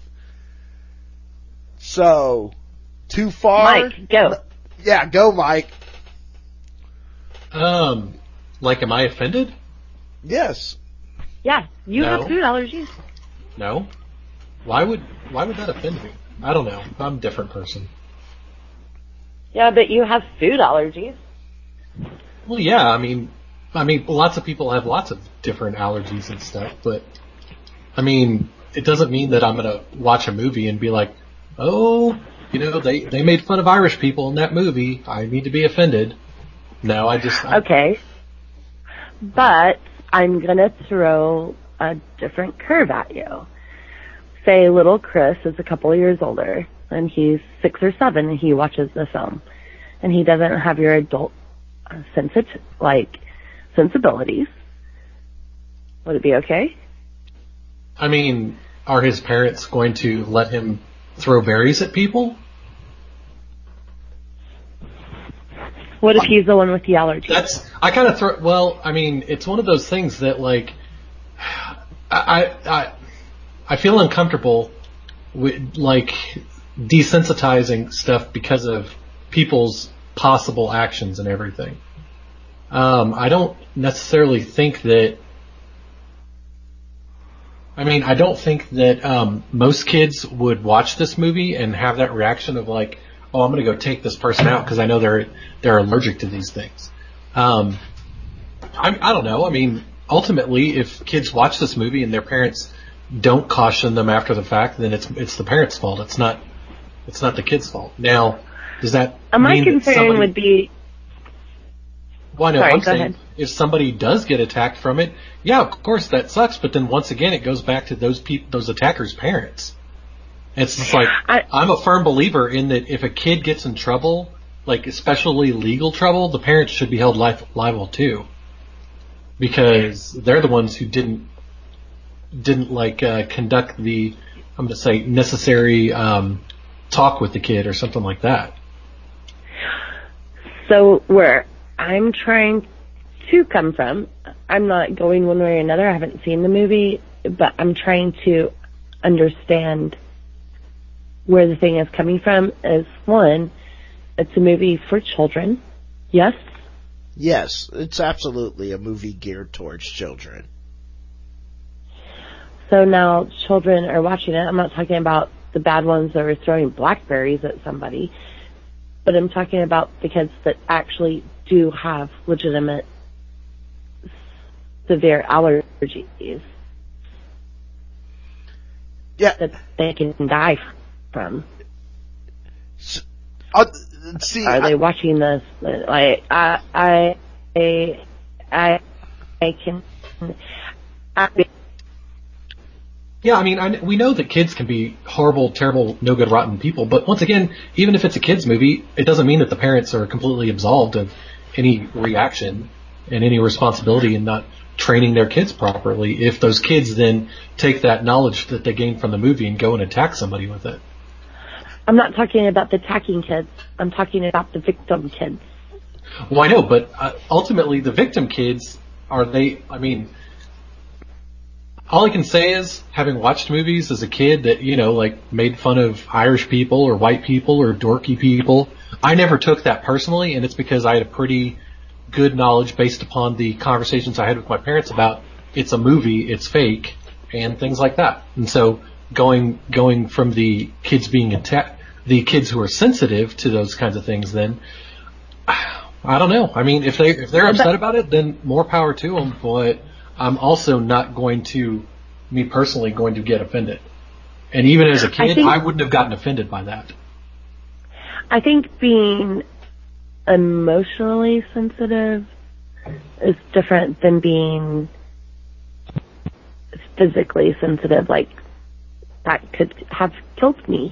So, too far? Mike, go. Yeah, go, Mike. Like, am I offended? Yes. Yeah, you No. have food allergies. No. Why would that offend me? I don't know. I'm a different person. Yeah, but you have food allergies. Well, yeah, I mean, lots of people have lots of different allergies and stuff, but, I mean, it doesn't mean that I'm gonna watch a movie and be like, oh, you know, they made fun of Irish people in that movie, I need to be offended. No, Okay. But I'm gonna throw a different curve at you. Say little Chris is a couple of years older, and he's 6 or 7, and he watches the film, and he doesn't have your adult sensibilities. Would it be okay? I mean, are his parents going to let him throw berries at people? What if he's the one with the allergy? Well, I mean, it's one of those things that, like, I feel uncomfortable with, like, desensitizing stuff because of people's possible actions and everything. I don't necessarily think that. I mean, I don't think that most kids would watch this movie and have that reaction of like, "Oh, I'm going to go take this person out because I know they're allergic to these things." I don't know. I mean, ultimately, if kids watch this movie and their parents don't caution them after the fact, then it's the parents' fault. It's not the kid's fault. Now, does that My mean concern would be... Well, no, Sorry, I'm go saying ahead. if somebody does get attacked from it, yeah, of course that sucks. But then once again, it goes back to those attackers' parents. It's just like, I'm a firm believer in that if a kid gets in trouble, like especially legal trouble, the parents should be held liable too, because they're the ones who didn't conduct the, I'm going to say, necessary talk with the kid or something like that. So where I'm trying to come from, I'm not going one way or another. I haven't seen the movie, but I'm trying to understand where the thing is coming from. Is one, it's a movie for children. Yes? Yes, it's absolutely a movie geared towards children. So now children are watching it. I'm not talking about the bad ones that are throwing blackberries at somebody, but I'm talking about the kids that actually do have legitimate severe allergies. Yeah. That they can die from. Are they watching this? Like, I can. Yeah, I mean, we know that kids can be horrible, terrible, no good, rotten people, but once again, even if it's a kids movie, it doesn't mean that the parents are completely absolved of any reaction and any responsibility in not training their kids properly if those kids then take that knowledge that they gained from the movie and go and attack somebody with it. I'm not talking about the attacking kids. I'm talking about the victim kids. Well, I know, but ultimately the victim kids, all I can say is, having watched movies as a kid that, like made fun of Irish people or white people or dorky people, I never took that personally, and it's because I had a pretty good knowledge based upon the conversations I had with my parents about it's a movie, it's fake, and things like that. And so going from the kids being attacked, the kids who are sensitive to those kinds of things, then I don't know. I mean, if they're upset about it, then more power to them. But I'm also not going to get offended. And even as a kid, I wouldn't have gotten offended by that. I think being emotionally sensitive is different than being physically sensitive. Like, that could have killed me.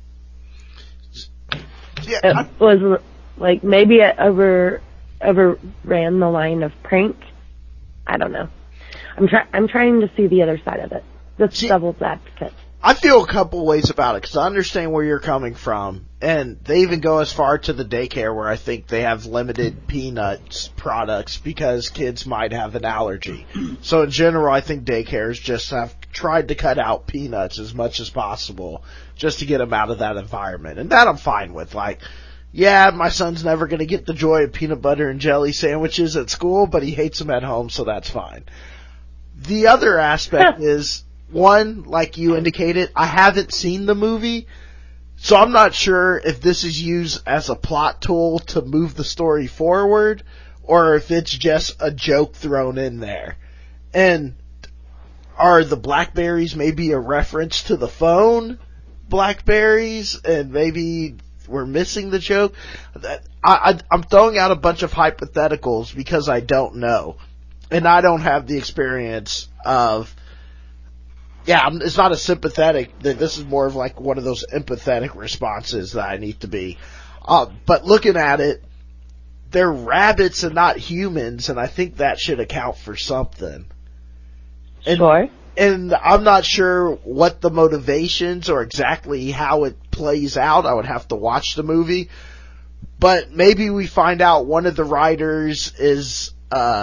Yeah, it was like, maybe it overran the line of prank. I don't know. I'm trying to see the other side of it. This devil's advocate. I feel a couple ways about it, because I understand where you're coming from, and they even go as far to the daycare where I think they have limited peanuts products because kids might have an allergy. So in general, I think daycares just have tried to cut out peanuts as much as possible just to get them out of that environment. And that I'm fine with. Like, yeah, my son's never going to get the joy of peanut butter and jelly sandwiches at school, but he hates them at home, so that's fine. The other aspect is, one, like you indicated, I haven't seen the movie, so I'm not sure if this is used as a plot tool to move the story forward, or if it's just a joke thrown in there. And are the blackberries maybe a reference to the phone blackberries, and maybe we're missing the joke? I'm throwing out a bunch of hypotheticals because I don't know. And I don't have the experience of, it's not a sympathetic, this is more of like one of those empathetic responses that I need to be. But looking at it, they're rabbits and not humans, and I think that should account for something. Sure. And I'm not sure what the motivations or exactly how it plays out. I would have to watch the movie. But maybe we find out one of the writers is,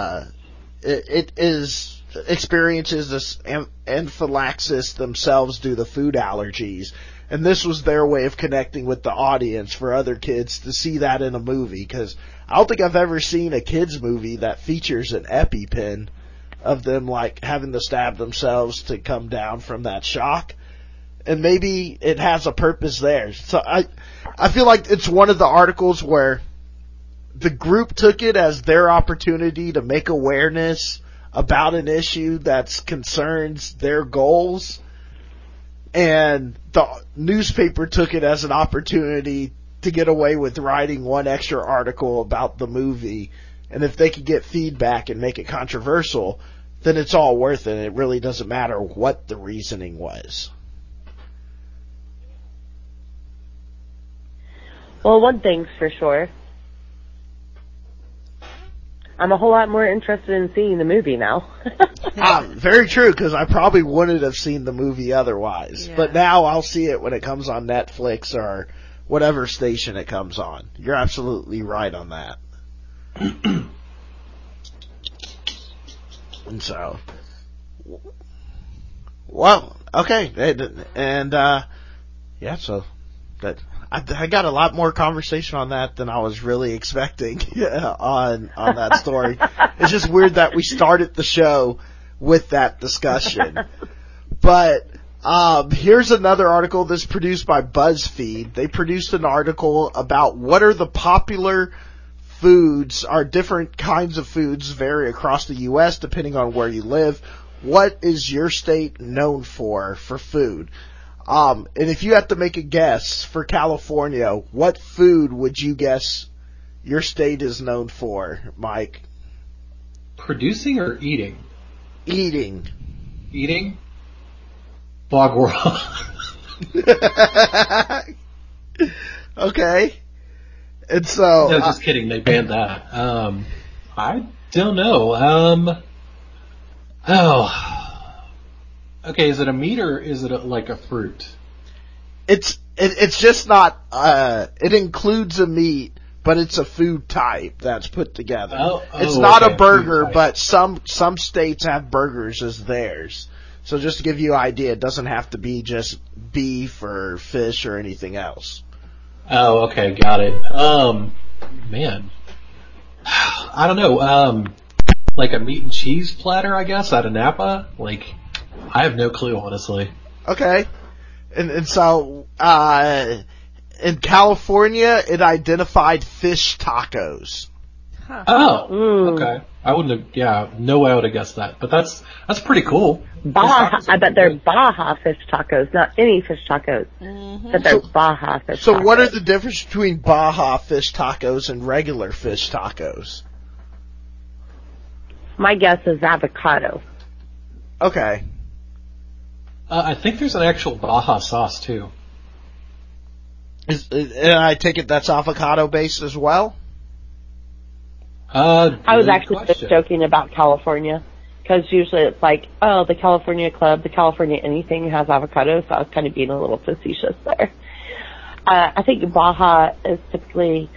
experiences this anaphylaxis themselves due to food allergies, and this was their way of connecting with the audience for other kids to see that in a movie, because I don't think I've ever seen a kids movie that features an EpiPen of them like having to stab themselves to come down from that shock, and maybe it has a purpose there. So I feel like it's one of the articles where the group took it as their opportunity to make awareness about an issue that concerns their goals, and the newspaper took it as an opportunity to get away with writing one extra article about the movie And if they could get feedback and make it controversial, then it's all worth it. It really doesn't matter what the reasoning was. Well, one thing's for sure. I'm a whole lot more interested in seeing the movie now. Very true, because I probably wouldn't have seen the movie otherwise. Yeah. But now I'll see it when it comes on Netflix or whatever station it comes on. You're absolutely right on that. And so, well, okay, and yeah, so that I got a lot more conversation on that than I was really expecting on that story. It's just weird that we started the show with that discussion. But here's another article that's produced by BuzzFeed. They produced an article about what are the popular foods, are different kinds of foods vary across the U.S. depending on where you live. What is your state known for food? And if you had to make a guess for California, what food would you guess your state is known for, Mike? Producing or eating? Eating. Eating? Bog roll. Okay. And so... No, just kidding. They banned that. I don't know. Okay, is it a meat or is it like a fruit? It's just not, it includes a meat, but it's a food type that's put together. It's not a burger, but some states have burgers as theirs. So just to give you an idea, it doesn't have to be just beef or fish or anything else. Oh, okay, got it. Man. I don't know, like a meat and cheese platter, I guess, out of Napa? Like, I have no clue, honestly. Okay. And so, in California, it identified fish tacos. Huh. Oh, okay. I wouldn't have, no way I would have guessed that. But that's pretty cool. Baja, I bet they're Baja fish tacos, not any fish tacos. Mm-hmm. But they're Baja fish tacos. So what are the difference between Baja fish tacos and regular fish tacos? My guess is avocado. Okay. I think there's an actual Baja sauce, too. And I take it that's avocado based as well? I was actually just joking about California, because usually it's like, oh, the California Club, the California anything has avocado, so I was kind of being a little facetious there. I think Baja is typically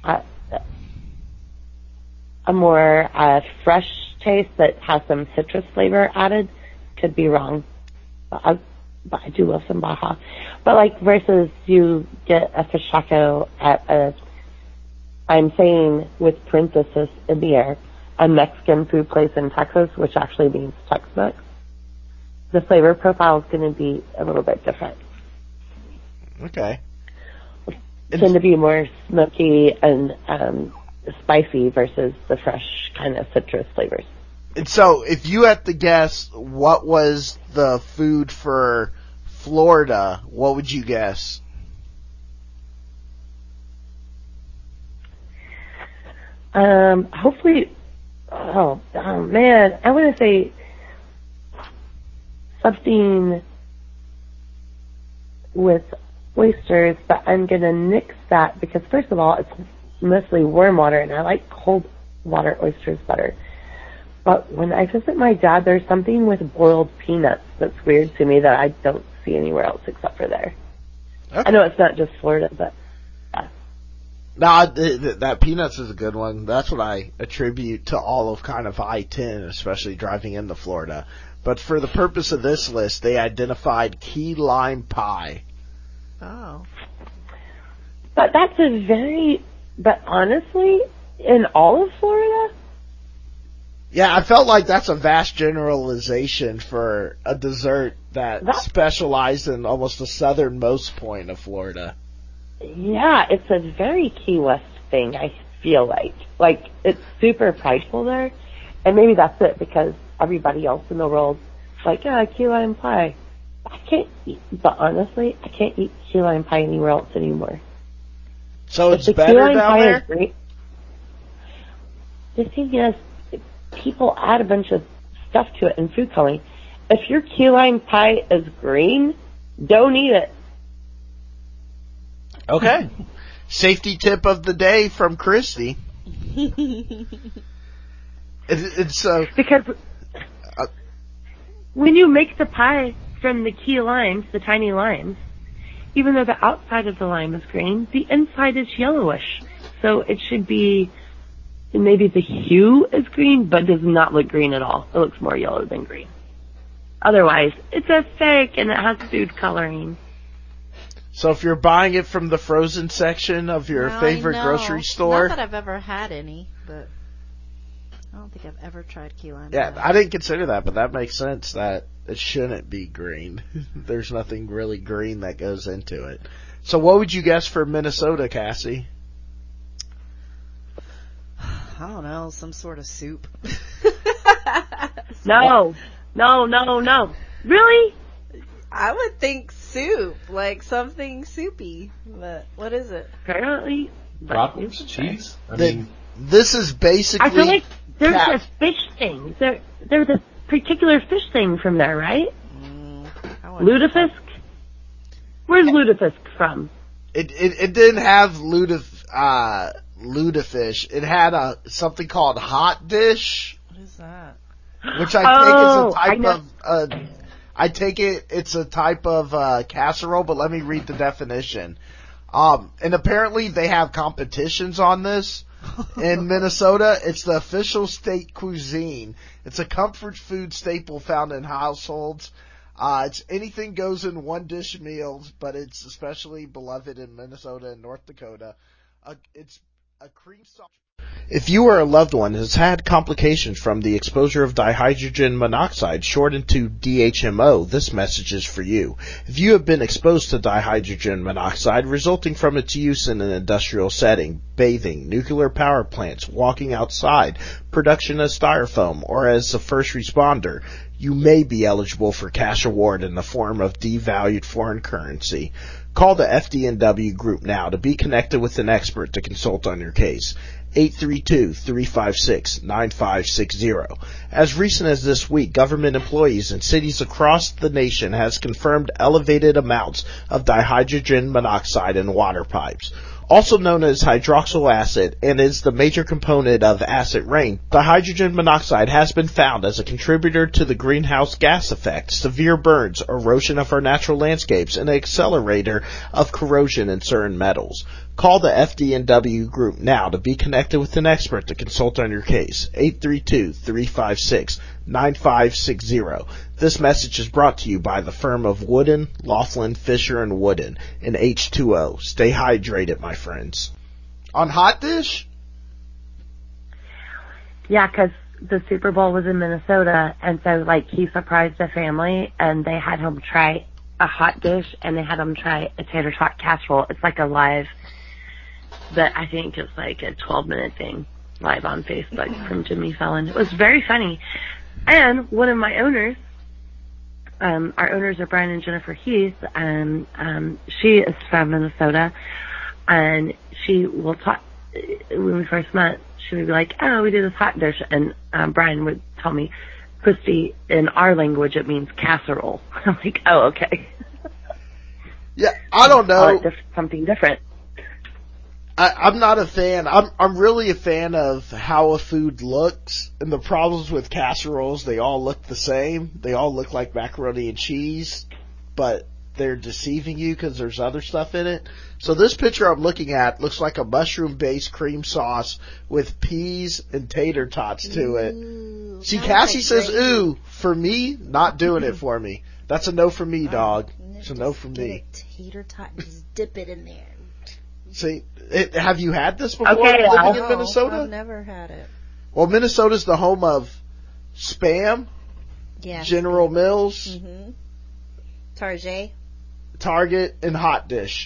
a more fresh taste that has some citrus flavor added. Could be wrong. But I do love some Baja. But like versus you get a fish taco at I'm saying with parenthesis in the air, a Mexican food place in Texas, which actually means Tex-Mex, the flavor profile is going to be a little bit different. Okay. Tend to be more smoky and spicy versus the fresh kind of citrus flavors. And so, if you had to guess what was the food for Florida, what would you guess? Hopefully, oh man, I want to say something with oysters, but I'm going to nix that because first of all, it's mostly warm water and I like cold water oysters better. But when I visit my dad, there's something with boiled peanuts that's weird to me that I don't see anywhere else except for there. Okay. I know it's not just Florida, but yeah. No, that peanuts is a good one. That's what I attribute to all of kind of I-10, especially driving into Florida. But for the purpose of this list, they identified key lime pie. Oh. But that's but honestly, in all of Florida? Yeah, I felt like that's a vast generalization for a dessert that specialized in almost the southernmost point of Florida. Yeah, it's a very Key West thing, I feel like. Like, it's super prideful there. And maybe that's it, because everybody else in the world is like, yeah, key lime pie. But honestly, I can't eat key lime pie anywhere else anymore. So it's better down there? Great, the thing is, people add a bunch of stuff to it in food coloring. If your key lime pie is green, don't eat it. Okay. Safety tip of the day from Christy. It's Because when you make the pie from the key limes, the tiny limes, even though the outside of the lime is green, the inside is yellowish. So it should be, maybe the hue is green, but does not look green at all. It looks more yellow than green. Otherwise, it's a fake and it has food coloring. So if you're buying it from the frozen section of your favorite grocery store. Not that I've ever had any, but I don't think I've ever tried key lime. Yeah, I didn't consider that, but that makes sense that it shouldn't be green. There's nothing really green that goes into it. So what would you guess for Minnesota, Cassie? I don't know, some sort of soup. No. Really? I would think soup, like something soupy. But what is it? Apparently. Bratwurst, cheese? I mean, This is basically... I feel like there's a fish thing. There's a particular fish thing from there, right? Lutefisk? Where's Lutefisk from? It didn't have lutefish. It had something called hot dish. What is that? Which I think is a type of... I take it it's a type of casserole, but let me read the definition. And apparently they have competitions on this in Minnesota. It's the official state cuisine. It's a comfort food staple found in households. It's anything goes in one dish meals, but it's especially beloved in Minnesota and North Dakota. It's a cream sauce. If you or a loved one has had complications from the exposure of dihydrogen monoxide, shortened to DHMO, this message is for you. If you have been exposed to dihydrogen monoxide resulting from its use in an industrial setting, bathing, nuclear power plants, walking outside, production of styrofoam, or as a first responder, you may be eligible for cash award in the form of devalued foreign currency. Call the FDNW group now to be connected with an expert to consult on your case. 832-356-9560. As recent as this week, government employees in cities across the nation has confirmed elevated amounts of dihydrogen monoxide in water pipes. Also known as hydroxyl acid and is the major component of acid rain, dihydrogen monoxide has been found as a contributor to the greenhouse gas effect, severe burns, erosion of our natural landscapes, and an accelerator of corrosion in certain metals. Call the FDNW group now to be connected with an expert to consult on your case. 832-356-9560. This message is brought to you by the firm of Wooden, Laughlin, Fisher, and Wooden, and H2O. Stay hydrated, my friends. On Hot Dish? Yeah, 'cause the Super Bowl was in Minnesota, and so, he surprised a family, and they had him try a hot dish, and they had him try a tater tot casserole. It's like a live, but I think it's like a 12-minute thing, live on Facebook from Jimmy Fallon. It was very funny. And one of my owners, our owners are Brian and Jennifer Heath, and she is from Minnesota, and she will talk, when we first met, she would be like, oh, we do this hot dish, and Brian would tell me, Christy, in our language it means casserole. I'm like, oh, okay. Yeah, I don't know. Something different. I'm not a fan. I'm really a fan of how a food looks, and the problems with casseroles, they all look the same. They all look like macaroni and cheese, but they're deceiving you because there's other stuff in it. So this picture I'm looking at looks like a mushroom-based cream sauce with peas and tater tots to it. See, Cassie says, ooh, for me, not doing it for me. That's a no for me, dog. It's a no for me. Tater tot, just dip it in there. See, have you had this before Okay, living in Minnesota? I've never had it. Well, Minnesota's the home of Spam, General Mills, Target, and Hot Dish.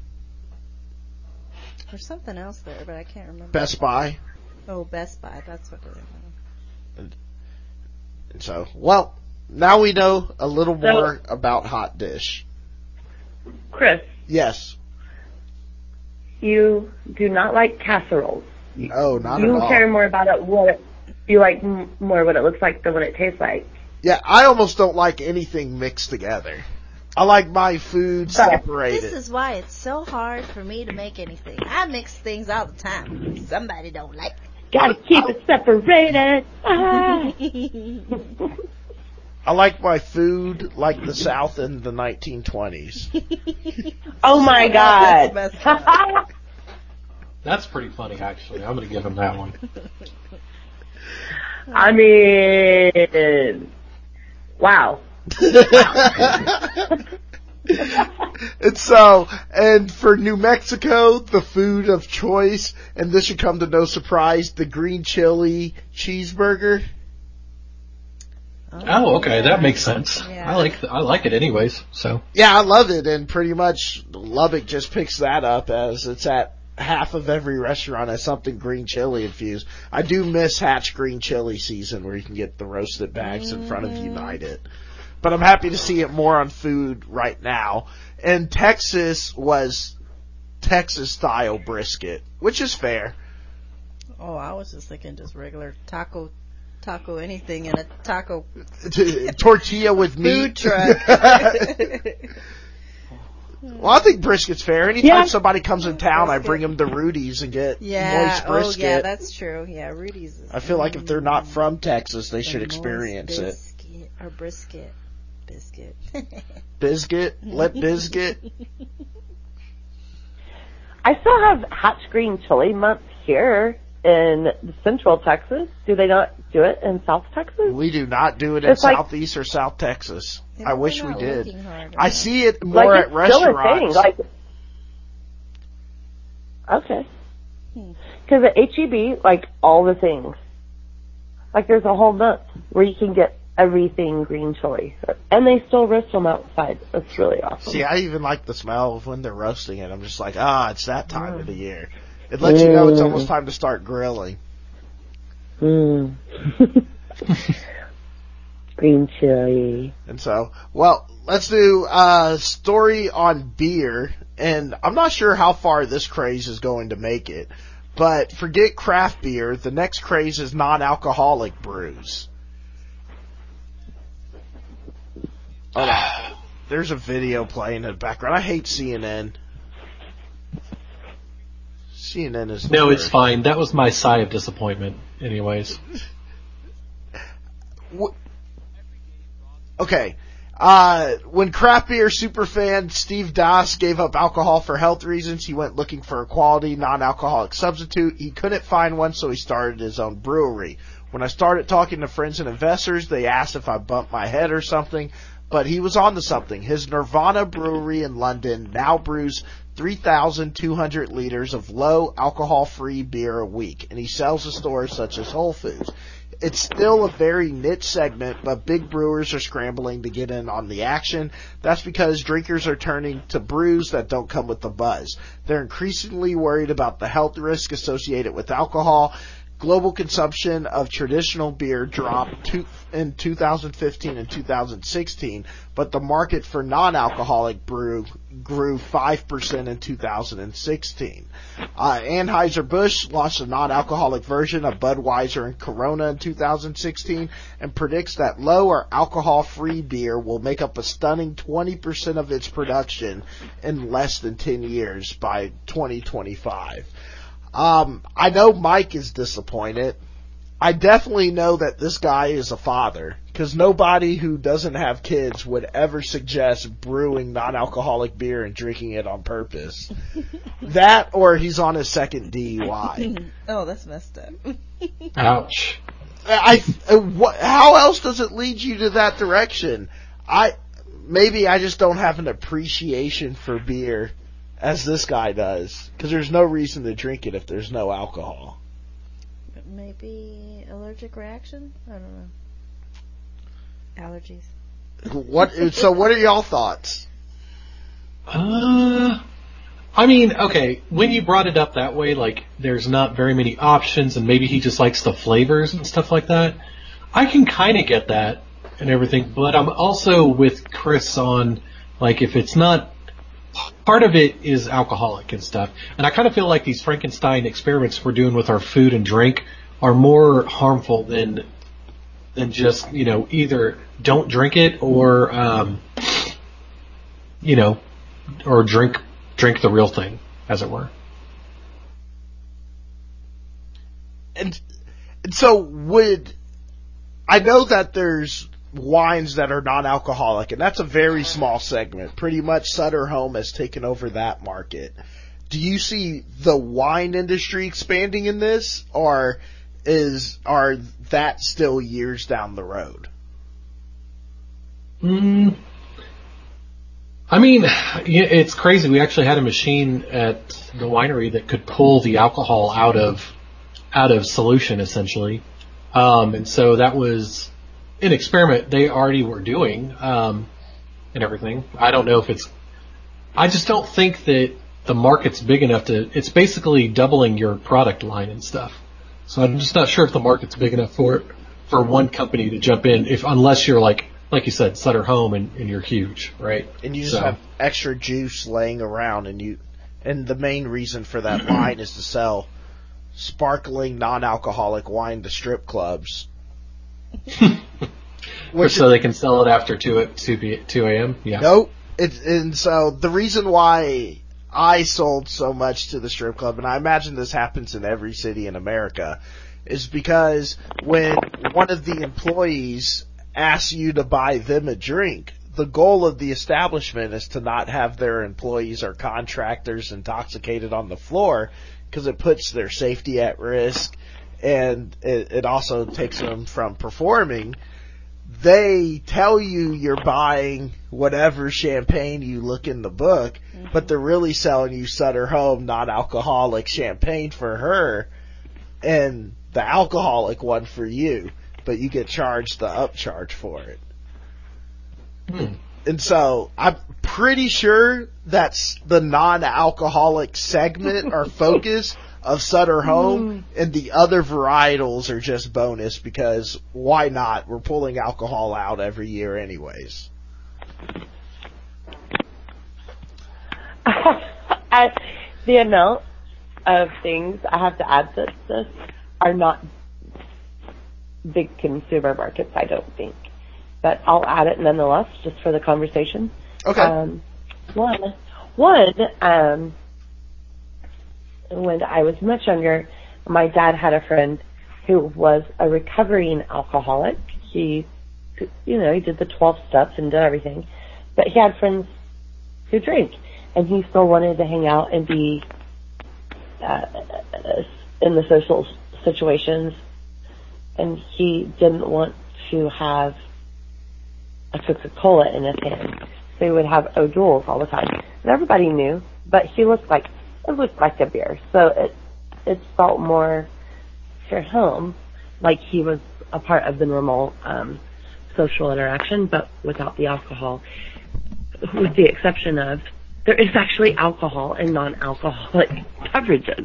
There's something else there, but I can't remember. Best Buy. Oh, Best Buy. That's what it is. And so, well, now we know a little more about Hot Dish. Chris, Yes. you do not like casseroles. Oh, not You at all. care more about you like more what it looks like than what it tastes like. Yeah, I almost don't like anything mixed together. I like my food separated. This is why it's so hard for me to make anything. I mix things all the time. Somebody don't like it. Gotta keep it separated. Ah. I like my food like the South in the 1920s. Oh my God. That's messed up. That's pretty funny, actually. I'm going to give him that one. I mean, wow. And for New Mexico, the food of choice, and this should come to no surprise, the green chili cheeseburger. Oh, okay, that makes sense. Yeah. I like it anyways. So Yeah, I love it, and pretty much Lubbock just picks that up as it's at half of every restaurant has something green chili infused. I do miss Hatch green chili season where you can get the roasted bags in front of United. But I'm happy to see it more on food right now. And Texas was Texas-style brisket, which is fair. Oh, I was just thinking just regular taco anything in a taco Tortilla with meat. food truck. Well, I think brisket's fair. Anytime Yeah. somebody comes in town, Brisket. I bring them to Rudy's and get Yeah, moist brisket. yeah, that's true. Yeah, Rudy's is I feel like if they're not from Texas, they should moist experience it. biscuit, or brisket. Biscuit. Biscuit, let biscuit. I still have Hatch Green Chili Month here in Central Texas. Do they not do it in South Texas? We do not do it in It's like- Southeast or South Texas. Maybe I we're wish we not did. looking hard I enough. see it more Like, at it's still a thing. restaurants. Like, okay. Because at HEB, like, all the things. Like, there's a whole month where you can get everything green chili. And they still roast them outside. That's really awesome. See, I even like the smell of when they're roasting it. I'm just like, it's that time of the year. It lets you know it's almost time to start grilling. Mm. Green chili. And so, well, let's do a story on beer. And I'm not sure how far this craze is going to make it. But forget craft beer. The next craze is non-alcoholic brews. Hold on. There's a video playing in the background. I hate CNN. CNN is... no, it's fine. That was my sigh of disappointment, anyways. Okay. When craft beer superfan Steve Das gave up alcohol for health reasons, he went looking for a quality non-alcoholic substitute. He couldn't find one, so he started his own brewery. When I started talking to friends and investors, they asked if I bumped my head or something, but he was on to something. His Nirvana brewery in London now brews 3,200 liters of low alcohol-free beer a week, and he sells to stores such as Whole Foods. It's still a very niche segment, but big brewers are scrambling to get in on the action. That's because drinkers are turning to brews that don't come with the buzz. They're increasingly worried about the health risk associated with alcohol. Global consumption of traditional beer dropped in 2015 and 2016, but the market for non-alcoholic brew grew 5% in 2016. Anheuser-Busch launched a non-alcoholic version of Budweiser and Corona in 2016 and predicts that low or alcohol-free beer will make up a stunning 20% of its production in less than 10 years by 2025. I know Mike is disappointed. I definitely know that this guy is a father, because nobody who doesn't have kids would ever suggest brewing non-alcoholic beer and drinking it on purpose. That, or he's on his second DUI. Oh, that's messed up. Ouch. How else does it lead you to that direction? Maybe I just don't have an appreciation for beer as this guy does, because there's no reason to drink it if there's no alcohol. Maybe allergic reaction? I don't know. Allergies. So what are y'all thoughts? I mean, okay, when you brought it up that way, like, there's not very many options, and maybe he just likes the flavors and stuff like that, I can kind of get that and everything, but I'm also with Chris on, like, if it's not part of it is alcoholic and stuff. And I kind of feel like these Frankenstein experiments we're doing with our food and drink are more harmful than just, either don't drink it or, or drink the real thing, as it were. And so I know that there's wines that are non-alcoholic, and that's a very small segment. Pretty much Sutter Home has taken over that market. Do you see the wine industry expanding in this, or are that still years down the road? I mean, it's crazy. We actually had a machine at the winery that could pull the alcohol out of solution, essentially. And so that was an experiment they already were doing, and everything. I don't know if I just don't think that the market's big enough it's basically doubling your product line and stuff. So I'm just not sure if the market's big enough for one company to jump in, unless you're like you said, Sutter Home and you're huge, right? And you just have extra juice laying around, and the main reason for that line is to sell sparkling non-alcoholic wine to strip clubs. So they can sell it after 2 a.m.? Yeah. Nope. And so the reason why I sold so much to the strip club, and I imagine this happens in every city in America, is because when one of the employees asks you to buy them a drink, the goal of the establishment is to not have their employees or contractors intoxicated on the floor, because it puts their safety at risk, and it also takes them from performing. They tell you you're buying whatever champagne you look in the book, but they're really selling you Sutter Home non-alcoholic champagne for her, and the alcoholic one for you, but you get charged the upcharge for it. And so I'm pretty sure that's the non-alcoholic segment or focus of Sutter Home, and the other varietals are just bonus, because why not? We're pulling alcohol out every year anyways. The amount of things I have to add to this are not big consumer markets, I don't think. But I'll add it nonetheless, just for the conversation. Okay. One, when I was much younger, my dad had a friend who was a recovering alcoholic. He did the 12 steps and did everything. But he had friends who drank, and he still wanted to hang out and be in the social situations, and he didn't want to have a Coca-Cola in his hand. So he would have O'Doul's all the time. And everybody knew, but it looked like a beer. So it felt more for him like he was a part of the normal social interaction, but without the alcohol, with the exception of there is actually alcohol in non-alcoholic beverages.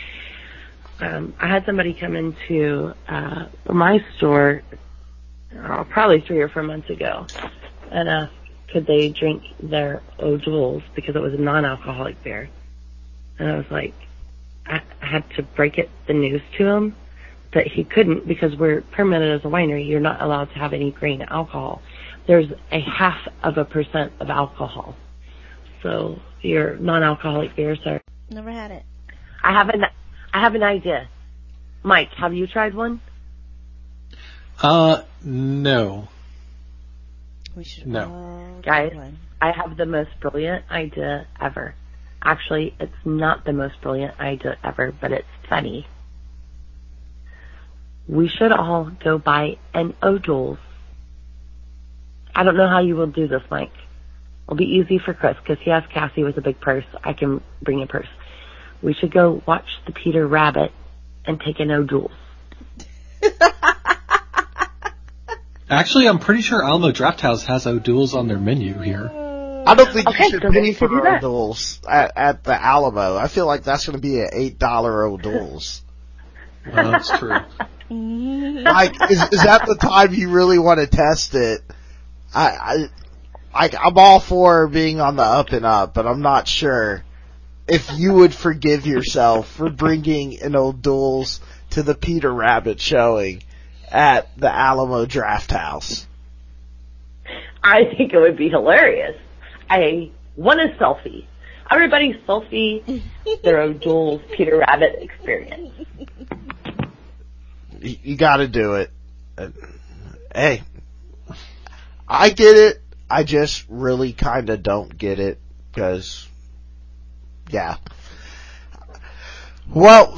I had somebody come into my store probably 3 or 4 months ago and asked could they drink their O'Doul's because it was a non-alcoholic beer. And I was like, I had to break the news to him that he couldn't, because we're permitted as a winery. You're not allowed to have any grain alcohol. There's 0.5% of alcohol. So your non-alcoholic beers are... Never had it. I have an idea. Mike, have you tried one? No. We should. No. Guys, I have the most brilliant idea ever. Actually, it's not the most brilliant idea ever, but it's funny. We should all go buy an O'Doul's. I don't know how you will do this, Mike. It'll be easy for Chris, because he has Cassie with a big purse. I can bring a purse. We should go watch the Peter Rabbit and take an O'Doul's. Actually, I'm pretty sure Alamo Drafthouse has O'Doul's on their menu here. I don't think you should so then pay you should do for that. O'Doul's at the Alamo. I feel like that's going to be an $8 O'Doul's. That's true. Like, is that the time you really want to test it? I I'm all for being on the up and up, but I'm not sure if you would forgive yourself for bringing an old duels to the Peter Rabbit showing at the Alamo Draft House. I think it would be hilarious. I want a selfie. Everybody selfie their O'Doul's Peter Rabbit experience. You gotta do it. Hey, I get it. I just really kinda don't get it, because, yeah. Well,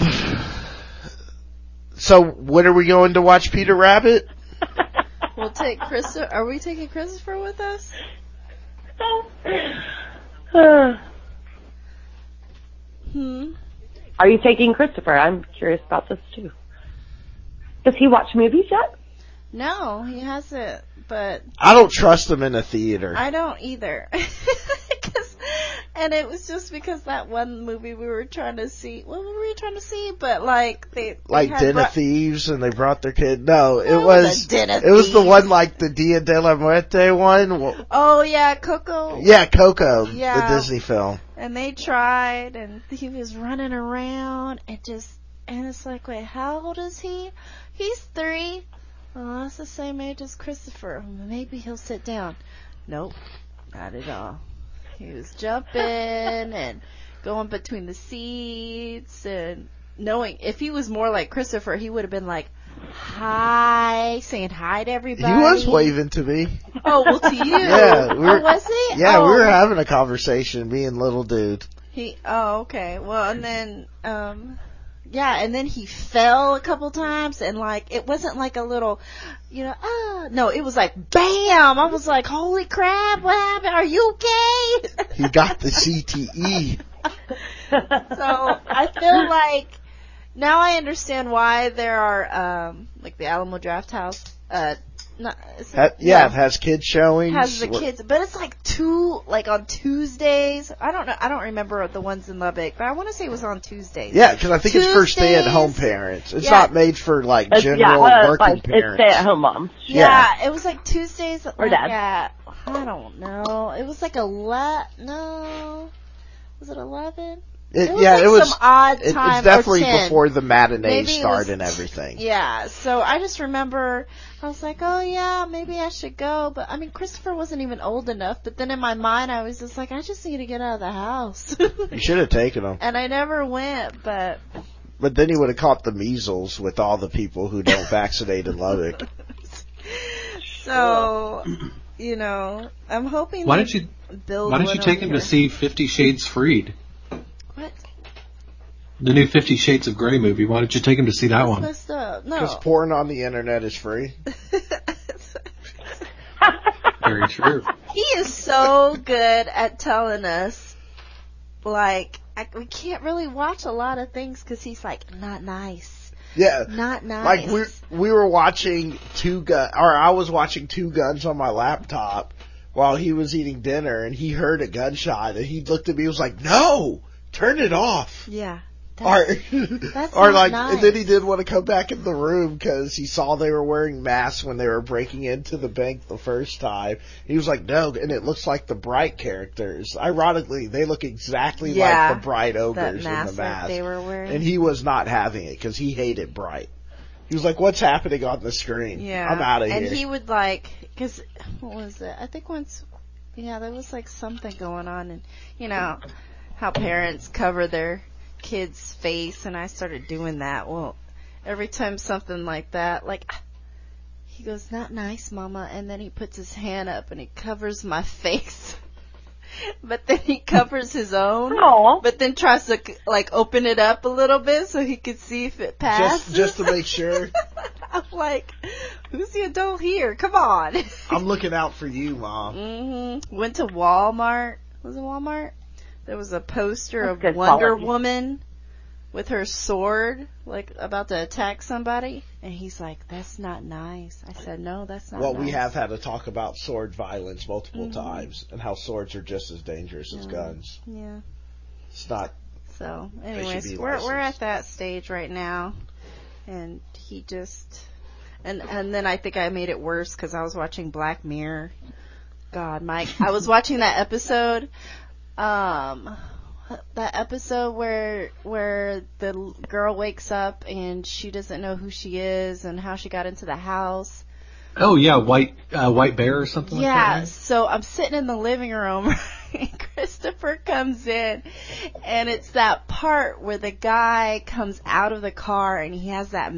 so when are we going to watch Peter Rabbit? We'll take Christopher. Are we taking Christopher with us? Are you taking Christopher? I'm curious about this too. Does he watch movies yet? No, he hasn't, but I don't trust him in a theater. I don't either. And it was just because that one movie we were trying to see. What were we trying to see? But they Like had Den of Thieves, and they brought their kid. No, it Oh, was the Den of it was the Thieves. one like the Dia de la Muerte one. Oh yeah, Coco. Yeah, Coco, Yeah. the Disney film. And they tried, and he was running around, and it's like, wait, how old is he? He's 3. Oh, that's the same age as Christopher. Maybe he'll sit down. Nope, not at all. He was jumping and going between the seats, and knowing if he was more like Christopher, he would have been like, hi, saying hi to everybody. He was waving to me. Oh, well, to you. Yeah, Was he? Yeah, Oh. we were having a conversation, me and little dude. Oh, okay. Well, and then, yeah, and then he fell a couple times, and it wasn't like a little, no, it was like, bam! I was like, holy crap, what happened? Are you okay? He got the CTE. So, I feel like, now I understand why there are, the Alamo Draft House, It has kids showings. has the kids, but it's on Tuesdays. I don't know. I don't remember the ones in Lubbock, but I want to say it was on Tuesdays. Yeah, because I think it's for stay-at-home Tuesdays. parents. It's Yeah. not made for general working It's parents. stay-at-home moms. Yeah, it was Tuesdays. Or dads. I don't know. It was no. Was it 11? It It was some odd time. It's definitely or 10. before the matinee Maybe it start was- and everything. Yeah, so I just remember, I was like, oh yeah, maybe I should go. But I mean, Christopher wasn't even old enough. But then in my mind, I was just like, I just need to get out of the house. You should have taken him. And I never went, but. But then he would have caught the measles with all the people who don't vaccinate in Lubbock. So, I'm hoping. Why didn't you build take him to see 50 Shades Freed? What? The new 50 Shades of Grey movie. Why didn't you take him to see that That's one? messed up. No. Because porn on the internet is free. Very true. He is so good at telling us, we can't really watch a lot of things because he's not nice. Yeah. Not nice. We were watching I was watching Two Guns on my laptop while he was eating dinner, and he heard a gunshot, and he looked at me and was like, no, turn it off. Yeah. That's not nice. And then he didn't want to come back in the room because he saw they were wearing masks when they were breaking into the bank the first time. He was like, no, and it looks like the Bright characters. Ironically, they look exactly like the Bright ogres in the mask. They were wearing. And he was not having it because he hated Bright. He was like, what's happening on the screen? Yeah. I'm out of here. And he would because, what was it? I think once, there was something going on, and how parents cover their kid's face, and I started doing that. Well, every time something like that, he goes, not nice, Mama, and then he puts his hand up and he covers my face. But then he covers his own, but then tries to open it up a little bit so he could see if it passed. Just to make sure. I'm like, who's the adult here? Come on. I'm looking out for you, Mom. Mm-hmm. Went to Walmart. Was it Walmart? There was a poster of good Wonder quality. Woman with her sword, about to attack somebody. And he's like, that's not nice. I said, no, that's not nice. We have had a talk about sword violence multiple times and how swords are just as dangerous as guns. Yeah. It's not. So, should anyways, be we're licensed. at that stage right now. And he just... And then I think I made it worse because I was watching Black Mirror. God, Mike. I was watching that episode. That episode where the girl wakes up and she doesn't know who she is and how she got into the house. Oh yeah, White Bear or something like that. Yeah, Right? so I'm sitting in the living room and Christopher comes in and it's that part where the guy comes out of the car and he has that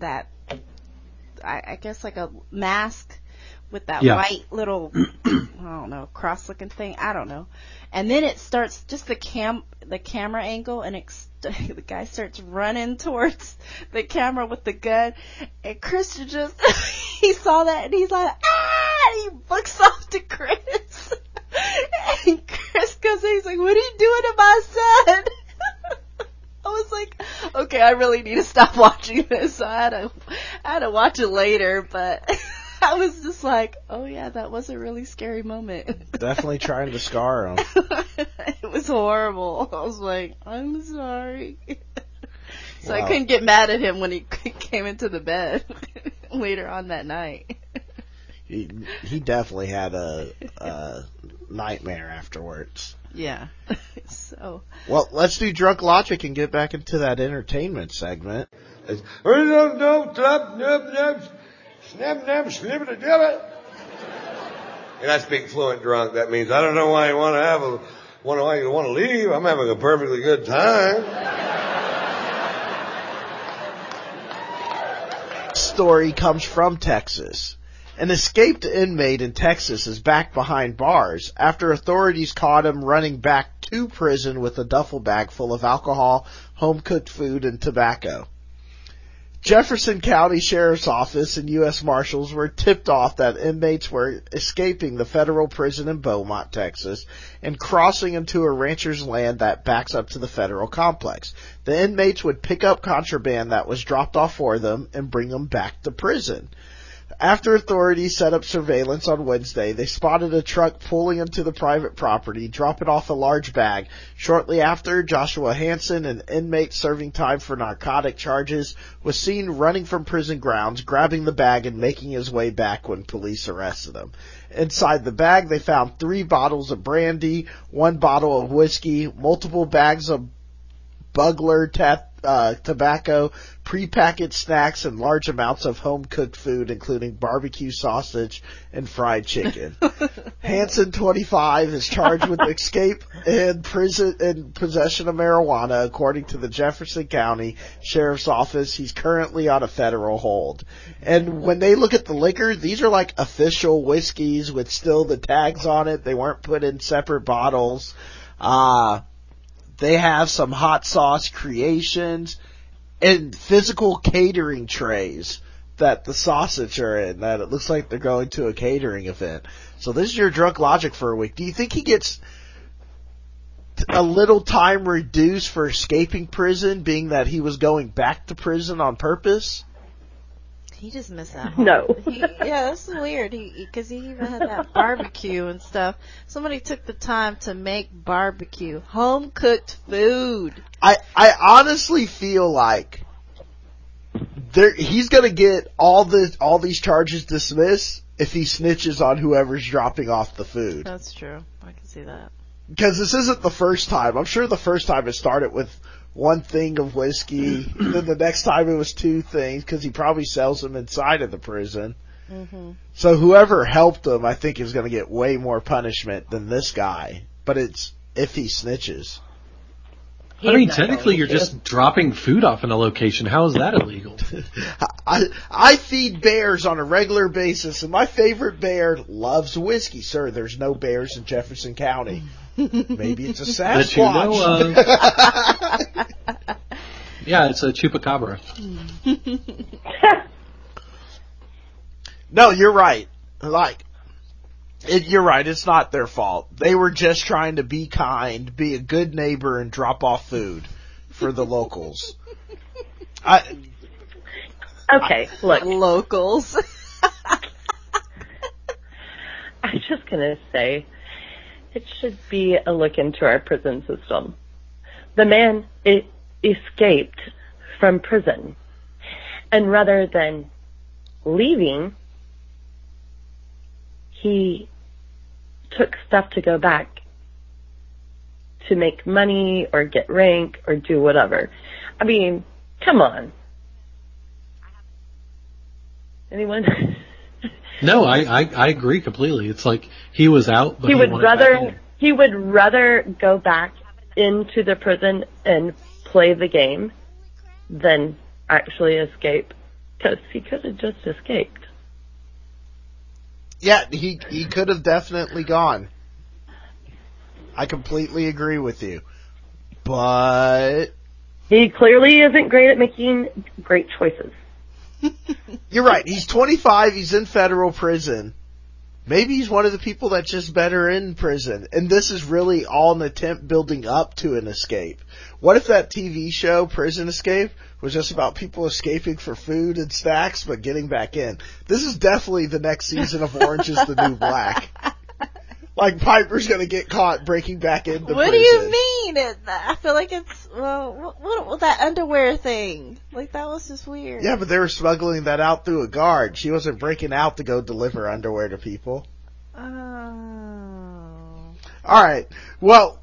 I guess like a mask with that white little I don't know, cross looking thing, I don't know. And then it starts just the camera angle and the guy starts running towards the camera with the gun, and Christian just he saw that and he's like, and he looks off to Chris. And Chris goes in, he's like, what are you doing to my son? I was like, okay, I really need to stop watching this. So I had to watch it later, but I was just like, oh yeah, that was a really scary moment. Definitely trying to scar him. It was horrible. I was like, I'm sorry. So Wow. I couldn't get mad at him when he came into the bed later on that night. He definitely had a nightmare afterwards. Yeah. So. Well, let's do Drunk Logic and get back into that entertainment segment. And I speak fluent drunk. That means I don't know why you want to leave. I'm having a perfectly good time. Story comes from Texas. An escaped inmate in Texas is back behind bars after authorities caught him running back to prison with a duffel bag full of alcohol, home-cooked food, and tobacco. Jefferson County Sheriff's Office and U.S. Marshals were tipped off that inmates were escaping the federal prison in Beaumont, Texas, and crossing into a rancher's land that backs up to the federal complex. The inmates would pick up contraband that was dropped off for them and bring them back to prison. After authorities set up surveillance on Wednesday, they spotted a truck pulling into the private property, dropping off a large bag. Shortly after, Joshua Hansen, an inmate serving time for narcotic charges, was seen running from prison grounds, grabbing the bag and making his way back when police arrested him. Inside the bag, they found 3 bottles of brandy, 1 bottle of whiskey, multiple bags of Bugler tobacco, prepackaged snacks, and large amounts of home-cooked food, including barbecue sausage and fried chicken. Hansen, 25, is charged with escape and possession of marijuana, according to the Jefferson County Sheriff's Office. He's currently on a federal hold. And when they look at the liquor, these are like official whiskeys with still the tags on it. They weren't put in separate bottles. They have some hot sauce creations and physical catering trays that the sausage are in, that it looks like they're going to a catering event. So this is your Drunk Logic for a week. Do you think he gets a little time reduced for escaping prison, being that he was going back to prison on purpose? He just missed out. No. Yeah, that's weird. Because he even had that barbecue and stuff. Somebody took the time to make barbecue, home cooked food. I honestly feel like he's gonna get all these charges dismissed if he snitches on whoever's dropping off the food. That's true. I can see that. Because this isn't the first time. I'm sure the first time it started with 1 thing of whiskey, then the next time it was 2 things, because he probably sells them inside of the prison. Mm-hmm. So whoever helped him, I think, is going to get way more punishment than this guy. But it's if he snitches. I mean, technically, you're just dropping food off in a location. How is that illegal? I feed bears on a regular basis, and my favorite bear loves whiskey. Sir, there's no bears in Jefferson County. Maybe it's a Sasquatch. That you know of. Yeah, it's a chupacabra. No, you're right. You're right. It's not their fault. They were just trying to be kind, be a good neighbor, and drop off food for the locals. Okay, look. Locals. I'm just going to say, it should be a look into our prison system. The man escaped from prison, and rather than leaving, he took stuff to go back to make money or get rank or do whatever. I mean, come on. Anyone? No, I agree completely. It's like he was out, but he would wanted back in. he would rather go back into the prison and play the game than actually escape, because he could have just escaped. Yeah, he could have definitely gone. I completely agree with you. But he clearly isn't great at making great choices. You're right. He's 25. He's in federal prison. Maybe he's one of the people that's just better in prison. And this is really all an attempt building up to an escape. What if that TV show, Prison Escape, was just about people escaping for food and snacks but getting back in? This is definitely the next season of Orange is the New Black. Like, Piper's gonna get caught breaking back into prison. What do you mean? I feel like it's, what that underwear thing? Like, that was just weird. Yeah, but they were smuggling that out through a guard. She wasn't breaking out to go deliver underwear to people. Oh. Alright, well,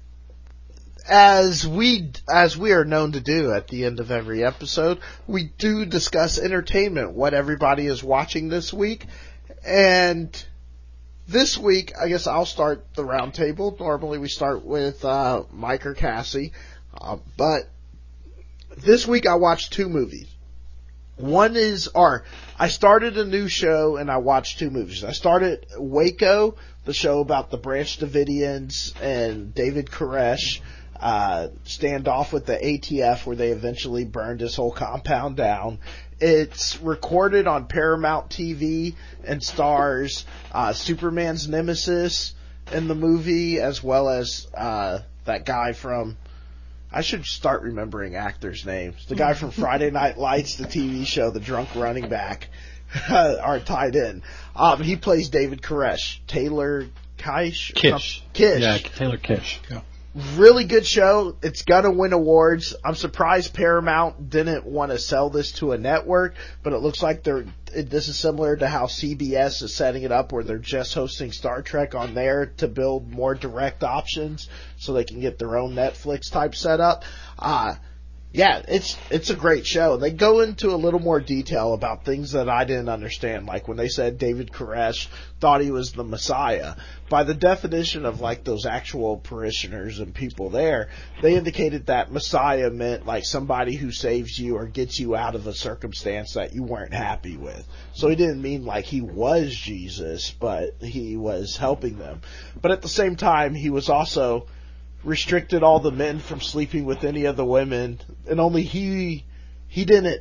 as we are known to do at the end of every episode, we do discuss entertainment, what everybody is watching this week, and this week, I guess I'll start the round table. Normally we start with Mike or Cassie. But this week I watched 2 movies. One is, I started a new show and I watched 2 movies. I started Waco, the show about the Branch Davidians and David Koresh standoff with the ATF, where they eventually burned his whole compound down. It's recorded on Paramount TV and stars Superman's nemesis in the movie, as well as that guy from... I should start remembering actors' names. The guy from Friday Night Lights, the TV show, the drunk running back, are tied in. He plays David Koresh. Taylor Kish? Kish. Kish. Yeah, Taylor Kish. Yeah. Really good show. It's gonna win awards. I'm surprised Paramount didn't want to sell this to a network, but it looks like this is similar to how CBS is setting it up, where they're just hosting Star Trek on there to build more direct options so they can get their own Netflix type setup. Yeah, it's a great show. They go into a little more detail about things that I didn't understand, like when they said David Koresh thought he was the Messiah. By the definition of like those actual parishioners and people there, they indicated that Messiah meant like somebody who saves you or gets you out of a circumstance that you weren't happy with. So he didn't mean like he was Jesus, but he was helping them. But at the same time, he was also restricted all the men from sleeping with any of the women, and only he didn't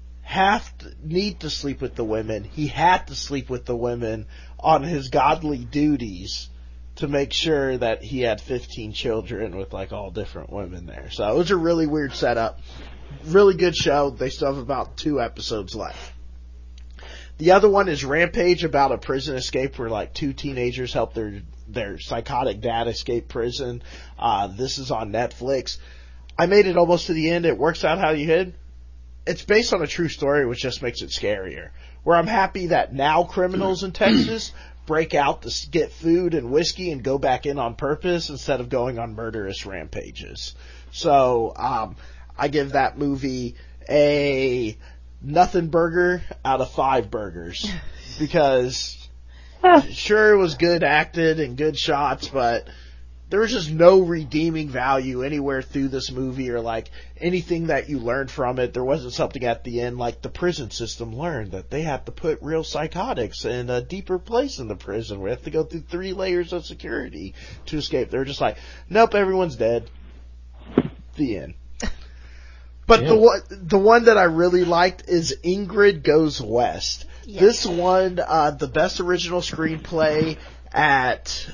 need to sleep with the women. He had to sleep with the women on his godly duties to make sure that he had 15 children with like all different women there. So it was a really weird setup. Really good show. They still have about 2 episodes left. The other one is Rampage, about a prison escape where like 2 teenagers help their psychotic dad escape prison. This is on Netflix. I made it almost to the end. It works out how you hid. It's based on a true story, which just makes it scarier. Where I'm happy that now criminals in Texas break out to get food and whiskey and go back in on purpose instead of going on murderous rampages. So I give that movie a nothing burger out of 5 burgers, because sure, it was good acted and good shots, but there was just no redeeming value anywhere through this movie, or like anything that you learned from it. There wasn't something at the end like the prison system learned that they have to put real psychotics in a deeper place in the prison. We have to go through 3 layers of security to escape. They're just like, nope, everyone's dead. The end. But yeah. The one that I really liked is Ingrid Goes West. Yes. This one, the best original screenplay at,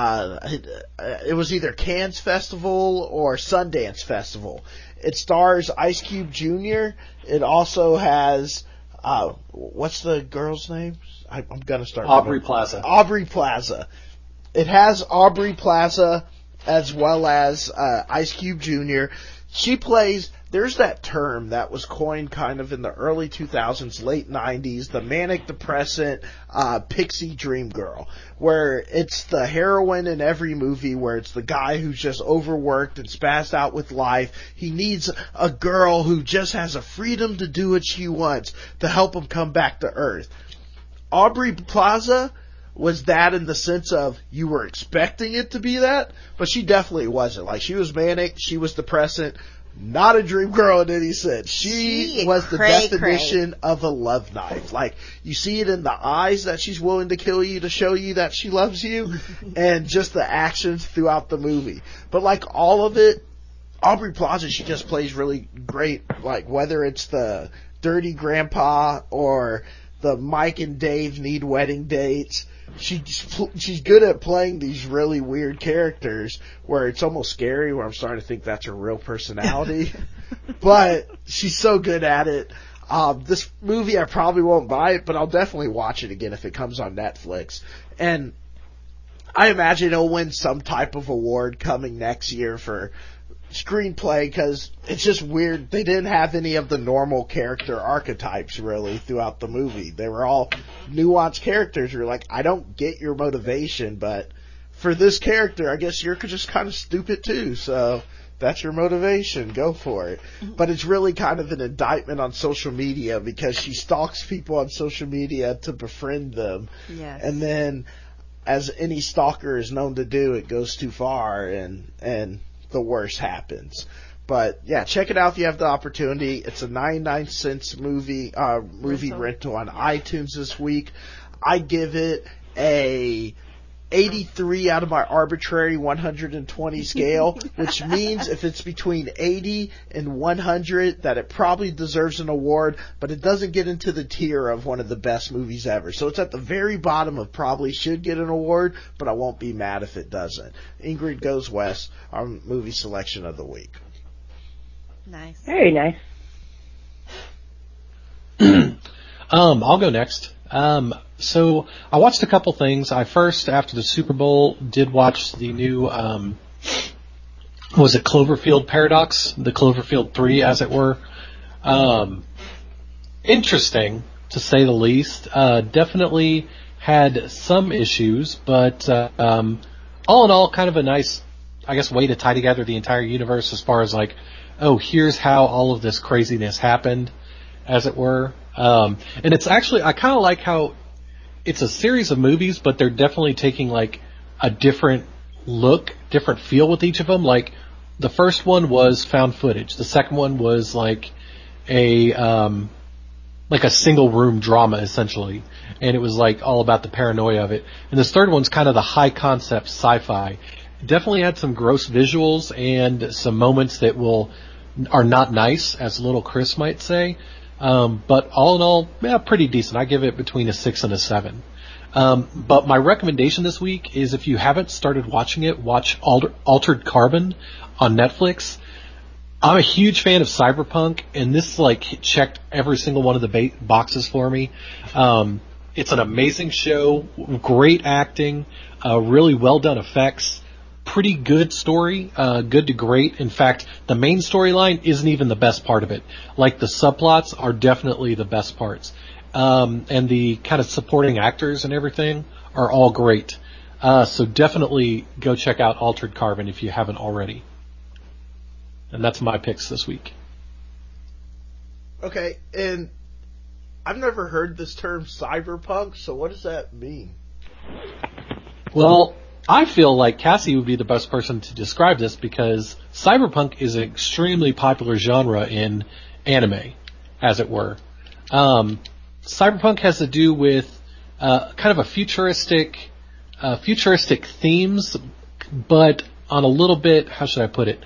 it was either Cannes Festival or Sundance Festival. It stars Ice Cube Jr. It also has, what's the girl's name? I'm gonna start. Aubrey Plaza. Aubrey Plaza. It has Aubrey Plaza as well as Ice Cube Jr. She plays, there's that term that was coined kind of in the early 2000s, late 90s, the manic depressant pixie dream girl, where it's the heroine in every movie, where it's the guy who's just overworked and spazzed out with life. He needs a girl who just has a freedom to do what she wants to help him come back to earth. Aubrey Plaza was that in the sense of you were expecting it to be that, but she definitely wasn't. Like, she was manic, she was depressant, not a dream girl in any sense. She was the definition of a love knife. Like, you see it in the eyes that she's willing to kill you to show you that she loves you, and just the actions throughout the movie. But like all of it, Aubrey Plaza, she just plays really great, like whether it's the dirty grandpa or the Mike and Dave need wedding dates. She's good at playing these really weird characters where it's almost scary, where I'm starting to think that's her real personality. But she's so good at it. This movie, I probably won't buy it, but I'll definitely watch it again if it comes on Netflix. And I imagine it'll win some type of award coming next year for screenplay, because it's just weird. They didn't have any of the normal character archetypes really throughout the movie. They were all nuanced characters. You're like, I don't get your motivation, but for this character, I guess you're just kind of stupid too, so that's your motivation. Go for it. But it's really kind of an indictment on social media, because she stalks people on social media to befriend them. Yes. And then, as any stalker is known to do, it goes too far and the worst happens. But yeah, check it out if you have the opportunity. It's a 99-cent movie rental on iTunes this week. I give it a 83 out of my arbitrary 120 scale, which means if it's between 80 and 100 that it probably deserves an award, but it doesn't get into the tier of one of the best movies ever. So it's at the very bottom of probably should get an award, but I won't be mad if it doesn't. Ingrid Goes West, our movie selection of the week. Nice. Very nice. I'll go next. So I watched a couple things. I first, after the Super Bowl, did watch the new, was it Cloverfield Paradox? The Cloverfield 3, as it were. Interesting, to say the least. Definitely had some issues, but all in all, kind of a nice, I guess, way to tie together the entire universe as far as like, oh, here's how all of this craziness happened, as it were. And it's actually, I kind of like how it's a series of movies, but they're definitely taking like a different look, different feel with each of them. Like the first one was found footage. The second one was like a single room drama essentially. And it was like all about the paranoia of it. And this third one's kind of the high concept sci-fi. Definitely had some gross visuals and some moments that are not nice, as little Chris might say. But all in all, yeah, pretty decent. I give it between a 6 and a 7. But my recommendation this week is, if you haven't started watching it, watch Altered Carbon on Netflix. I'm a huge fan of Cyberpunk, and this like checked every single one of the boxes for me. It's an amazing show, great acting, really well done effects. Pretty good story, good to great. In fact, the main storyline isn't even the best part of it. Like, the subplots are definitely the best parts. And the kind of supporting actors and everything are all great. So definitely go check out Altered Carbon if you haven't already. And that's my picks this week. Okay, and I've never heard this term cyberpunk, so what does that mean? Well, I feel like Cassie would be the best person to describe this, because cyberpunk is an extremely popular genre in anime, as it were. Cyberpunk has to do with kind of a futuristic themes, but on a little bit, how should I put it?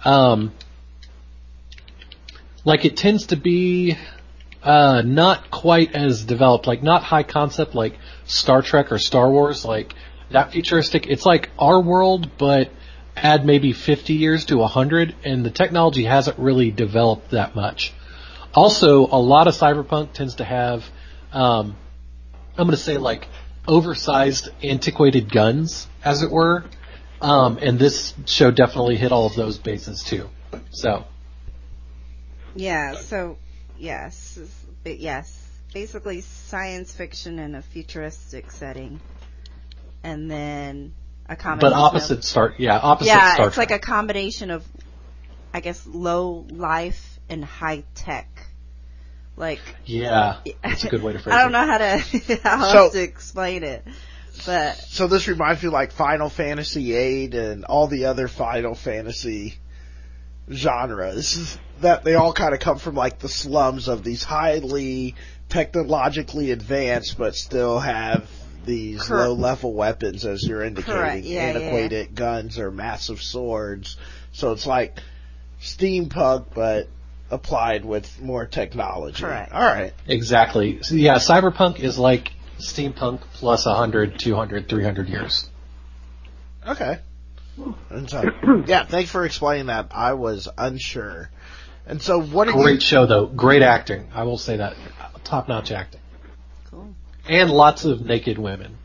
Like, it tends to be not quite as developed, like not high concept like Star Trek or Star Wars, like that futuristic. It's like our world, but add maybe 50 years to 100, and the technology hasn't really developed that much. Also, a lot of cyberpunk tends to have, I'm going to say, like, oversized, antiquated guns, as it were. And this show definitely hit all of those bases, too. So. Yeah, so, yes, basically science fiction in a futuristic setting. And then a combination But opposite Star Yeah, Trek. it's like a combination of, I guess, low life and high tech. Like. Yeah, that's a good way to phrase it. I don't know how else to explain it. But. So this reminds me of like Final Fantasy VIII and all the other Final Fantasy genres, that they all kind of come from like the slums of these highly technologically advanced but still have these low level weapons, as you're indicating, antiquated guns or massive swords. So it's like steampunk but applied with more technology. Correct. All right. Exactly. So yeah, cyberpunk is like steampunk plus 100, 200, 300 years. Okay. And so, yeah, thanks for explaining that. I was unsure. And so, what are Great show, though. Great acting. I will say that. Top-notch acting. Cool. And lots of naked women.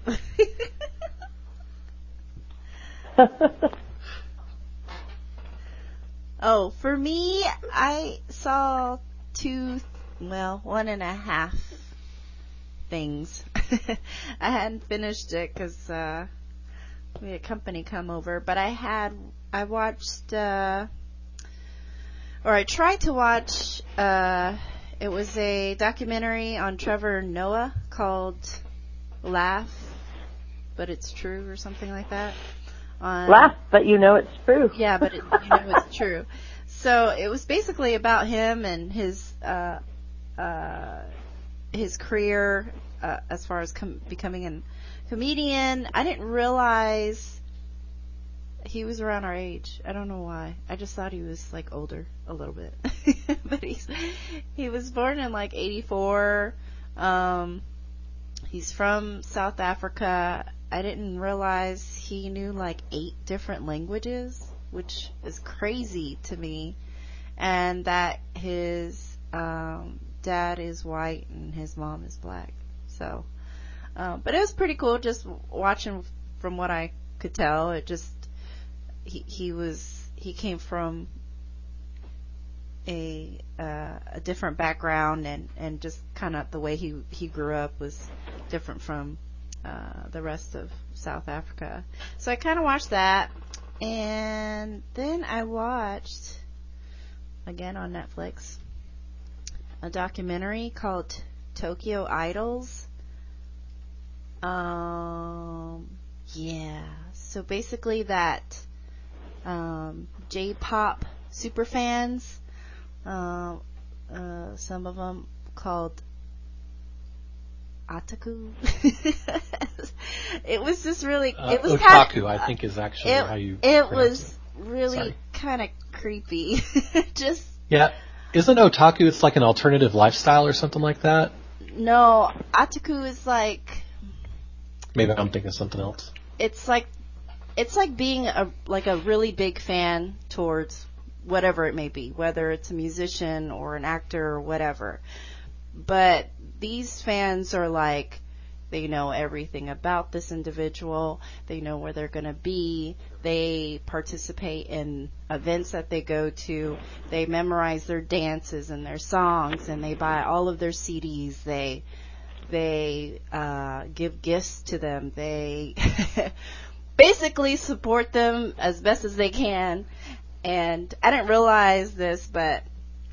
Oh, for me, I saw 1.5 things. I hadn't finished it because we had company come over, but I watched, or I tried to watch, it was a documentary on Trevor Noah called Laugh, But It's True or something like that. Laugh, but you know it's true. Yeah, but you know it's true. So it was basically about him and his career as far as becoming a comedian. I didn't realize he was around our age. I don't know why. I just thought he was like older a little bit. But he was born in like 84. He's from South Africa. I didn't realize he knew like 8 different languages, which is crazy to me. And that his dad is white and his mom is black. So, but it was pretty cool just watching from what I could tell. It just, he came from a different background, and just kind of the way he grew up was different from the rest of South Africa. So I kind of watched that, and then I watched, again on Netflix, a documentary called Tokyo Idols. Yeah. So basically that J-pop superfans, some of them called otaku. It was just really, it was otaku, I think is actually how you it was really kind of creepy. Just, yeah. Isn't otaku, it's like an alternative lifestyle or something like that? No, otaku is like, maybe I'm thinking of something else. It's like being a really big fan towards whatever it may be, whether it's a musician or an actor or whatever. But these fans are like, they know everything about this individual. They know where they're going to be. They participate in events that they go to. They memorize their dances and their songs, and they buy all of their CDs. They give gifts to them. They basically support them as best as they can. And I didn't realize this, but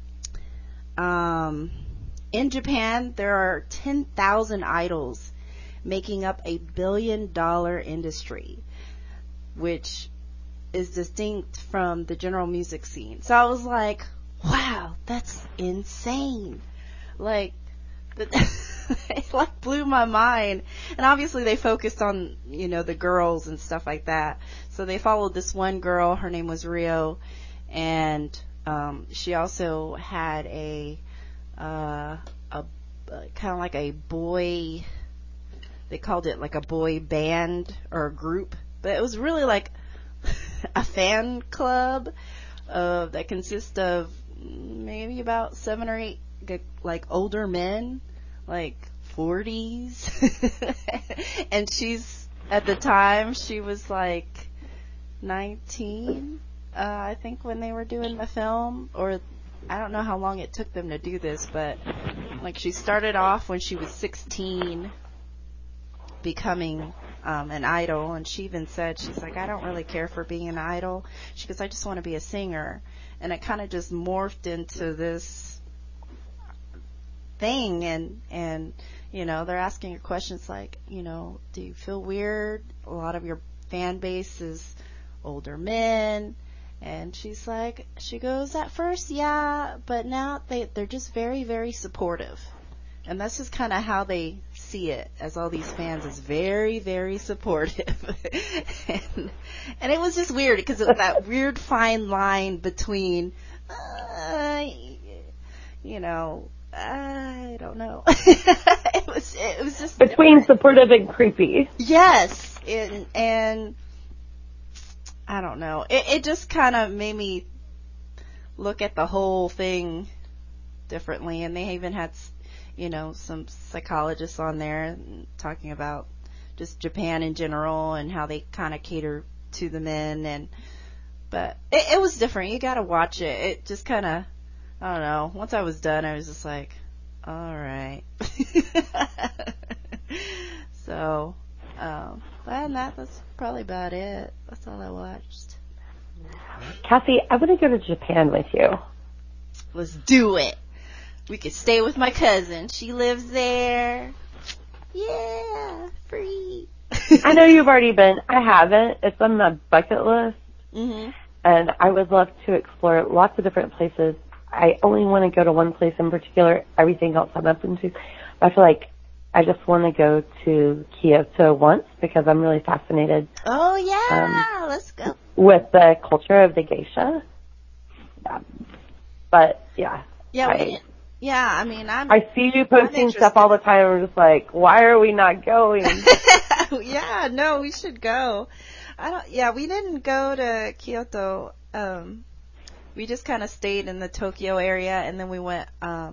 in Japan, there are 10,000 idols making up a $1 billion industry, which is distinct from the general music scene. So I was like, wow, that's insane. Like, it like blew my mind. And obviously they focused on, the girls and stuff like that. So they followed this one girl, her name was Rio, and she also had a kind of like a boy, they called it like a boy band or a group, but it was really like a fan club that consists of maybe about 7 or 8 like older men, like 40s. And at the time she was like 19, I think when they were doing the film, or I don't know how long it took them to do this, but like she started off when she was 16 becoming an idol, and she even said, she's like, I don't really care for being an idol. She goes, I just want to be a singer. And it kind of just morphed into this thing, and you know, they're asking her questions like, you know, do you feel weird? A lot of your fan base is older men. And she's like, she goes, at first, yeah, but now they're just very, very supportive. And that's just kind of how they see it, as all these fans is very, very supportive. and it was just weird, because it was that weird fine line between, you know, I don't know. it was just between different. Supportive and creepy. Yes, and I don't know. It just kind of made me look at the whole thing differently. And they even had, you know, some psychologists on there talking about just Japan in general and how they kind of cater to the men. But it was different. You got to watch it. It just kind of, I don't know. Once I was done, I was just like, all right. So, other than that, that's probably about it. That's all I watched. Cassie, I want to go to Japan with you. Let's do it. We could stay with my cousin. She lives there. Yeah, free. I know you've already been. I haven't. It's on my bucket list. Mhm. And I would love to explore lots of different places. I only want to go to one place in particular. Everything else I'm open to. I feel like I just want to go to Kyoto once because I'm really fascinated. Oh, yeah. Let's go. With the culture of the geisha. Yeah. But, yeah. Yeah, I mean, I see you posting stuff all the time. I'm just like, why are we not going? Yeah, no, we should go. We didn't go to Kyoto. We just kind of stayed in the Tokyo area, and then we went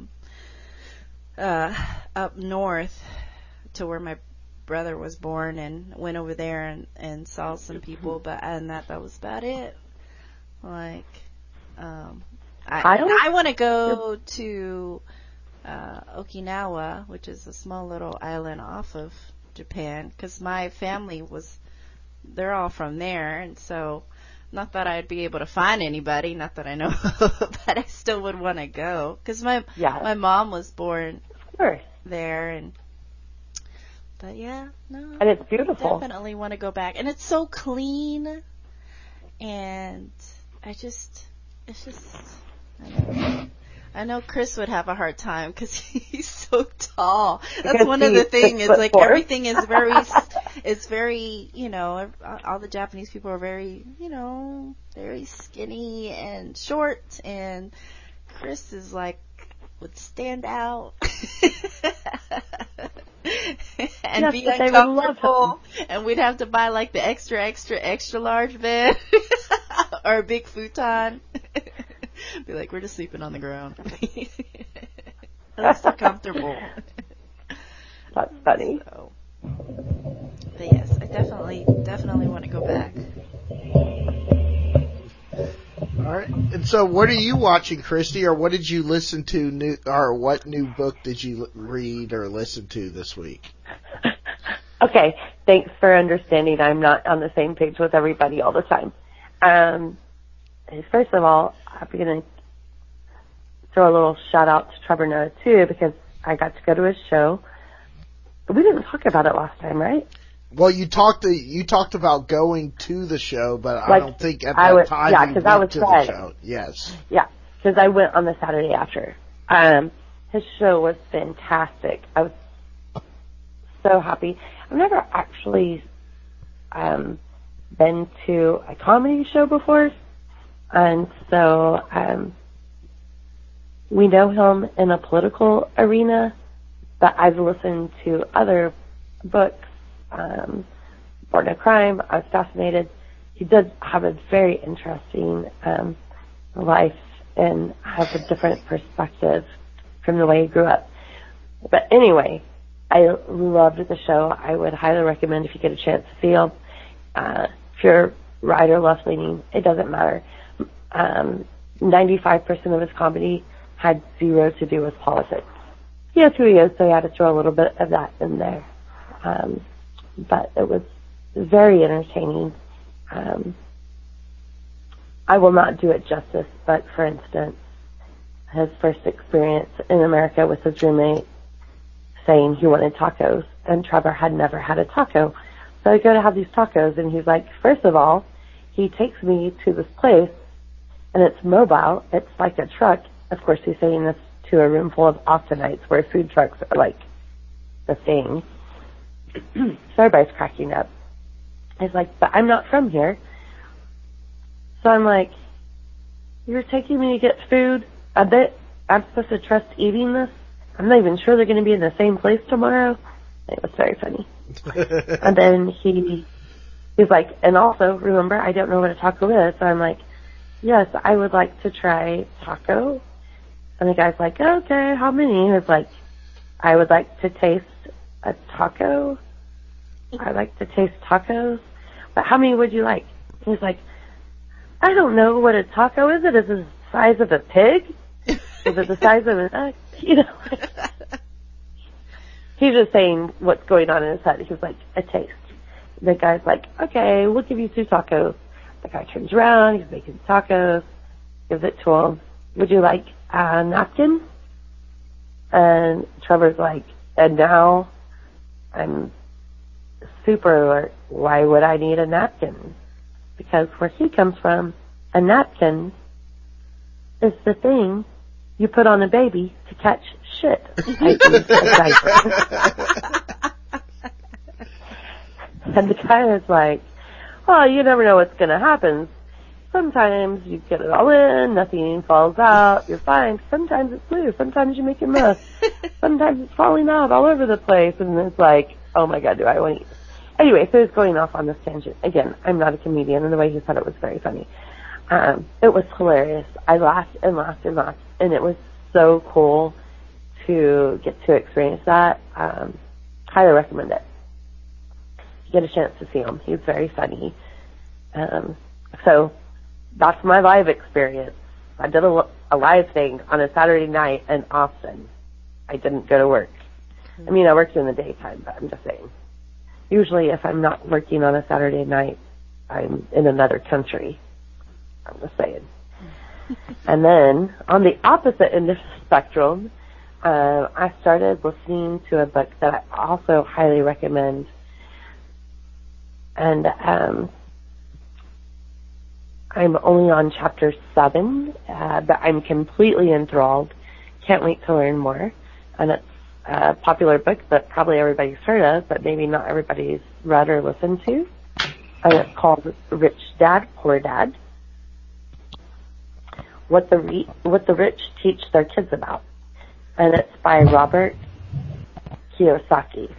up north to where my brother was born, and went over there and saw some people. But other than that was about it. Like, I want to go to Okinawa, which is a small little island off of Japan, because my family they're all from there, and so not that I'd be able to find anybody, not that I know, but I still would want to go, because my mom was born there, but yeah, no, and it's beautiful. Definitely want to go back, and it's so clean, and it's just. I know Chris would have a hard time because he's so tall. That's one of the things. It's like everything is very, you know, all the Japanese people are very, you know, very skinny and short, and Chris is like, would stand out and be uncomfortable, and we'd have to buy like the extra large bed or a big futon. Be like, we're just sleeping on the ground. That's so comfortable. That's funny. So, but yes, I definitely want to go back. All right. And so, what are you watching, Christy, or what did you listen to, or what new book did you read or listen to this week? Okay. Thanks for understanding. I'm not on the same page with everybody all the time. First of all, I'm going to throw a little shout out to Trevor Noah too, because I got to go to his show. We didn't talk about it last time, right? Well, you talked about going to the show, but I don't think at that time you went to the show. Yes. Yeah, because I went on the Saturday after. His show was fantastic. I was so happy. I've never actually been to a comedy show before. And so we know him in a political arena, but I've listened to other books, Born a Crime. I was fascinated. He does have a very interesting life and has a different perspective from the way he grew up. But anyway, I loved the show. I would highly recommend if you get a chance to see him. If you're right or left-leaning, it doesn't matter. 95% of his comedy had zero to do with politics. He is who he is, so he had to throw a little bit of that in there. But it was very entertaining. I will not do it justice, but for instance, his first experience in America with his roommate saying he wanted tacos, and Trevor had never had a taco. So I go to have these tacos, and he's like, first of all, he takes me to this place, and it's mobile. It's like a truck. Of course, he's saying this to a room full of Austinites where food trucks are like the thing. So everybody's cracking up. He's like, but I'm not from here. So I'm like, you're taking me to get food? I bet I'm supposed to trust eating this? I'm not even sure they're going to be in the same place tomorrow. It was very funny. And then he's like, and also, remember, I don't know what a taco is. So I'm like, yes, I would like to try taco. And the guy's like, okay, how many? He was like, I would like to taste a taco. I like to taste tacos. But how many would you like? He's like, I don't know what a taco is. Is it the size of a pig? Is it the size of a, you know? He's just saying what's going on in his head. He was like, a taste. The guy's like, okay, we'll give you 2 tacos. The guy turns around. He's making tacos. Gives it to him. Would you like a napkin? And Trevor's like, and now I'm super alert. Why would I need a napkin? Because where he comes from, a napkin is the thing you put on a baby to catch shit. And the guy is like, oh, you never know what's going to happen. Sometimes you get it all in, nothing falls out, you're fine. Sometimes it's loose, sometimes you make a mess. Sometimes it's falling out all over the place, and it's like, oh my God, do I want to eat? Anyway, so he's going off on this tangent. Again, I'm not a comedian, and the way he said it was very funny. It was hilarious. I laughed and laughed and laughed, and it was so cool to get to experience that. Highly recommend it. You get a chance to see him. He's very funny. So that's my live experience. I did a live thing on a Saturday night in Austin. I didn't go to work. I mean, I worked in the daytime, but I'm just saying. Usually if I'm not working on a Saturday night, I'm in another country. I'm just saying. And then on the opposite end of the spectrum, I started listening to a book that I also highly recommend. And I'm only on chapter 7, but I'm completely enthralled. Can't wait to learn more. And it's a popular book that probably everybody's heard of, but maybe not everybody's read or listened to. And it's called Rich Dad, Poor Dad. What the Rich Teach Their Kids About. And it's by Robert Kiyosaki.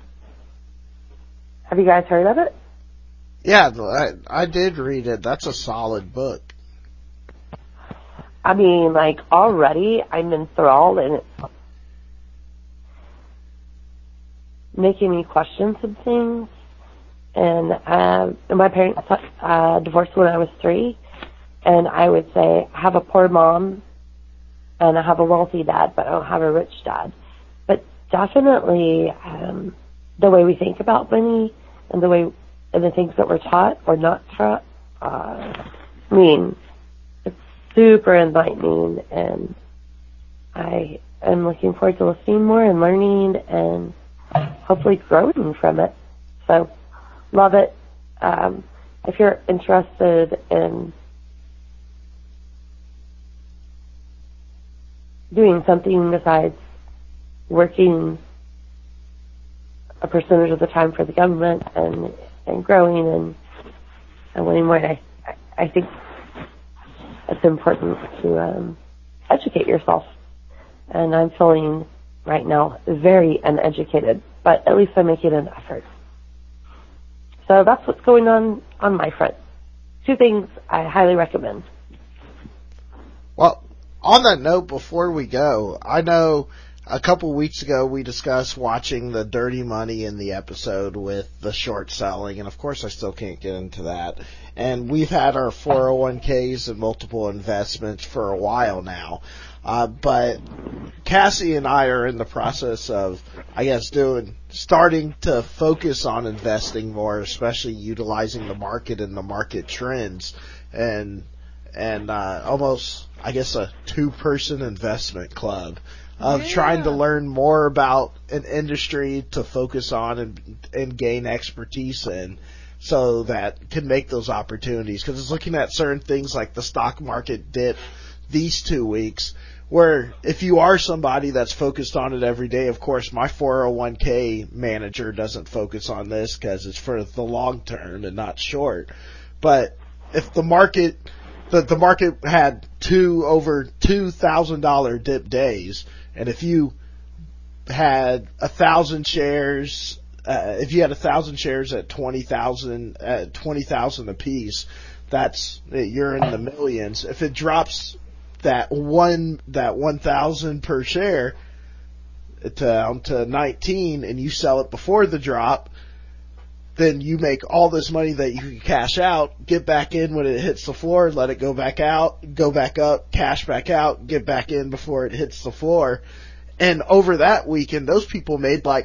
Have you guys heard of it? Yeah, I did read it. That's a solid book. I mean, like, already I'm enthralled, and it's making me question some things. And my parents divorced when I was 3, and I would say I have a poor mom and I have a wealthy dad, but I don't have a rich dad. But definitely the way we think about money and the things that we're taught or not taught, I mean, it's super enlightening, and I am looking forward to listening more and learning and hopefully growing from it. So, love it. If you're interested in doing something besides working a percentage of the time for the government and growing and winning more, I think it's important to educate yourself. And I'm feeling right now very uneducated, but at least I'm making an effort. So that's what's going on my front. 2 things I highly recommend. Well, on that note, before we go, I know A couple weeks ago, we discussed watching the Dirty Money in the episode with the short selling, and of course I still can't get into that. And we've had our 401ks and multiple investments for a while now. But Cassie and I are in the process of, I guess, starting to focus on investing more, especially utilizing the market and the market trends, and almost, I guess, a 2-person investment club of trying to learn more about an industry to focus on and gain expertise in, so that can make those opportunities. Because it's looking at certain things like the stock market dip these 2 weeks, where if you are somebody that's focused on it every day, of course my 401k manager doesn't focus on this because it's for the long term and not short. But if the market had over $2,000 dip days, and if you had 1,000 shares, if you had 1,000 shares at 20,000 a piece, you're in the millions. If it drops that 1,000 per share down to 19, and you sell it before the drop, then you make all this money that you can cash out, get back in when it hits the floor, let it go back out, go back up, cash back out, get back in before it hits the floor. And over that weekend, those people made like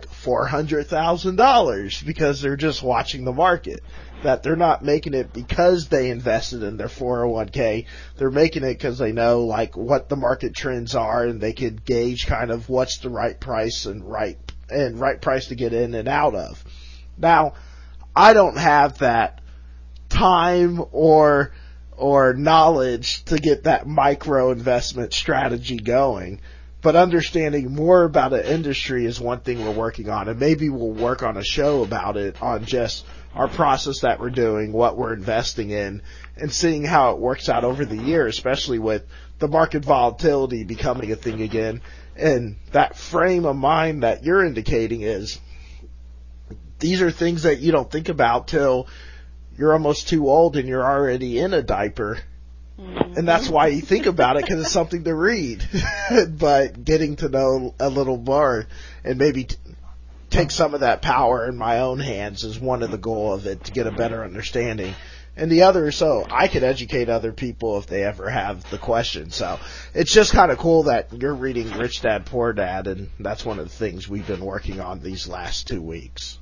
$400,000 because they're just watching the market. That they're not making it because they invested in their 401k. They're making it because they know like what the market trends are, and they can gauge kind of what's the right price and right price to get in and out of. Now, I don't have that time or knowledge to get that micro investment strategy going. But understanding more about an industry is one thing we're working on, and maybe we'll work on a show about it, on just our process that we're doing, what we're investing in, and seeing how it works out over the year, especially with the market volatility becoming a thing again. And that frame of mind that you're indicating is, these are things that you don't think about till you're almost too old and you're already in a diaper. And that's why you think about it, because it's something to read. But getting to know a little more and maybe take some of that power in my own hands is one of the goal of it, to get a better understanding. And the other, so I could educate other people if they ever have the question. So it's just kind of cool that you're reading Rich Dad Poor Dad, and that's one of the things we've been working on these last 2 weeks.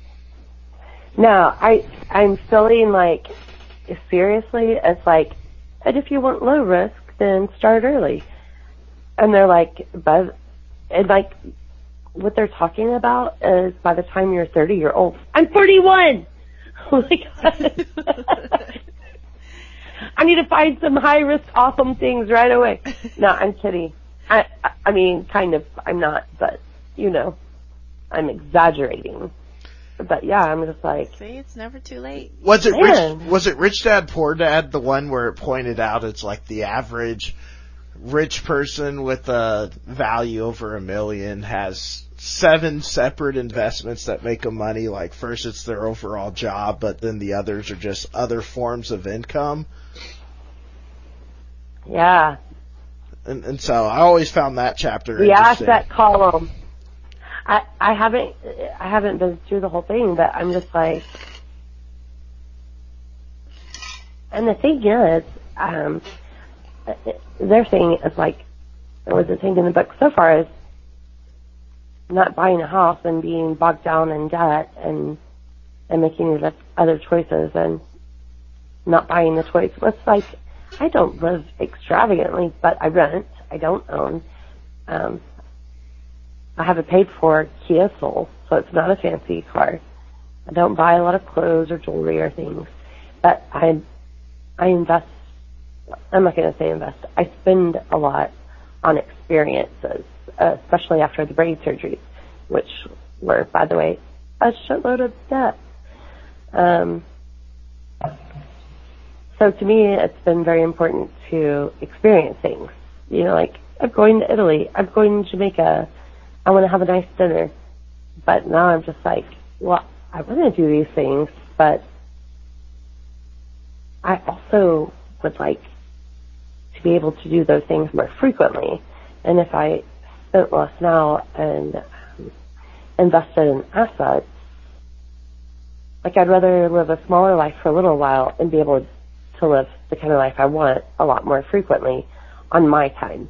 No, I'm feeling like, seriously, it's like, and if you want low risk, then start early. And they're like, and like, what they're talking about is by the time you're 30, you're old. I'm 31! Oh my God. I need to find some high risk, awesome things right away. No, I'm kidding. I mean, kind of, I'm not, but, you know, I'm exaggerating. But yeah, I'm just like, see, it's never too late. Was it Rich Dad Poor Dad, the one where it pointed out it's like the average rich person with a value over $1 million has 7 separate investments that make them money? Like, first it's their overall job, but then the others are just other forms of income. yeah. And so I always found that chapter The interesting. asset column. I haven't been through the whole thing, but I'm just like, and the thing is, their thing is like, or was it saying in the book so far, is not buying a house and being bogged down in debt and making these other choices and not buying the choice. It's like, I don't live extravagantly, but I rent. I don't own. I have a paid-for Kia Soul, so it's not a fancy car. I don't buy a lot of clothes or jewelry or things, but I invest. I'm not going to say invest. I spend a lot on experiences, especially after the brain surgeries, which were, by the way, a shitload of debt. So to me, it's been very important to experience things. You know, like, I'm going to Italy. I'm going to Jamaica. I want to have a nice dinner. But now I'm just like, well, I want to do these things, but I also would like to be able to do those things more frequently. And if I spent less now and invested in assets, like I'd rather live a smaller life for a little while and be able to live the kind of life I want a lot more frequently on my time.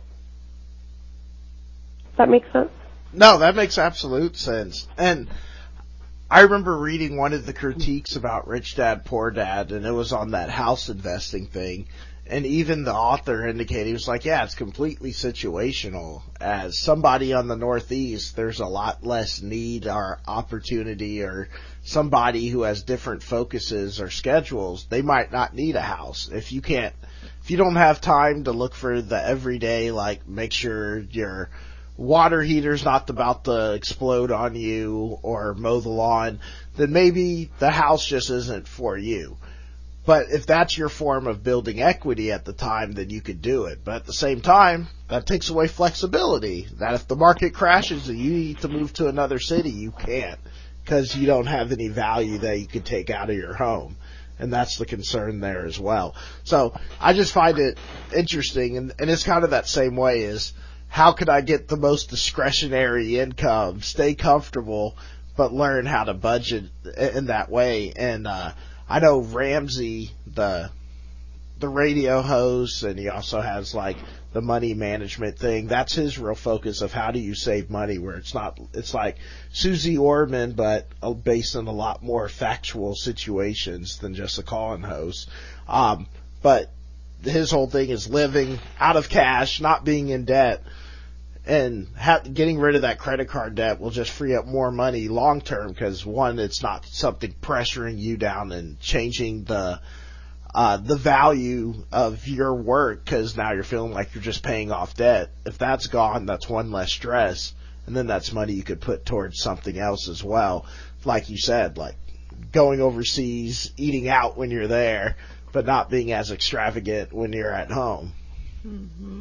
Does that make sense? No, that makes absolute sense. And I remember reading one of the critiques about Rich Dad, Poor Dad, and it was on that house investing thing. And even the author indicated, he was like, yeah, it's completely situational. As somebody on the Northeast, there's a lot less need or opportunity, or somebody who has different focuses or schedules, they might not need a house. If you don't have time to look for the everyday, like make sure your water heater's not about to explode on you or mow the lawn, then maybe the house just isn't for you. But if that's your form of building equity at the time, then you could do it. But at the same time, that takes away flexibility. That if the market crashes and you need to move to another city, you can't, because you don't have any value that you could take out of your home. And that's the concern there as well. So I just find it interesting, and it's kind of that same way as, how could I get the most discretionary income, stay comfortable, but learn how to budget in that way? And I know Ramsey, the radio host, and he also has like the money management thing. That's his real focus of how do you save money, where it's like Susie Orman, but based on a lot more factual situations than just a call-in host. But his whole thing is living out of cash, not being in debt, and getting rid of that credit card debt will just free up more money long term, because one, it's not something pressuring you down and changing the value of your work, because now you're feeling like you're just paying off debt. If that's gone, that's one less stress, and then that's money you could put towards something else as well. Like you said, like going overseas, eating out when you're there, but not being as extravagant when you're at home. Mm-hmm.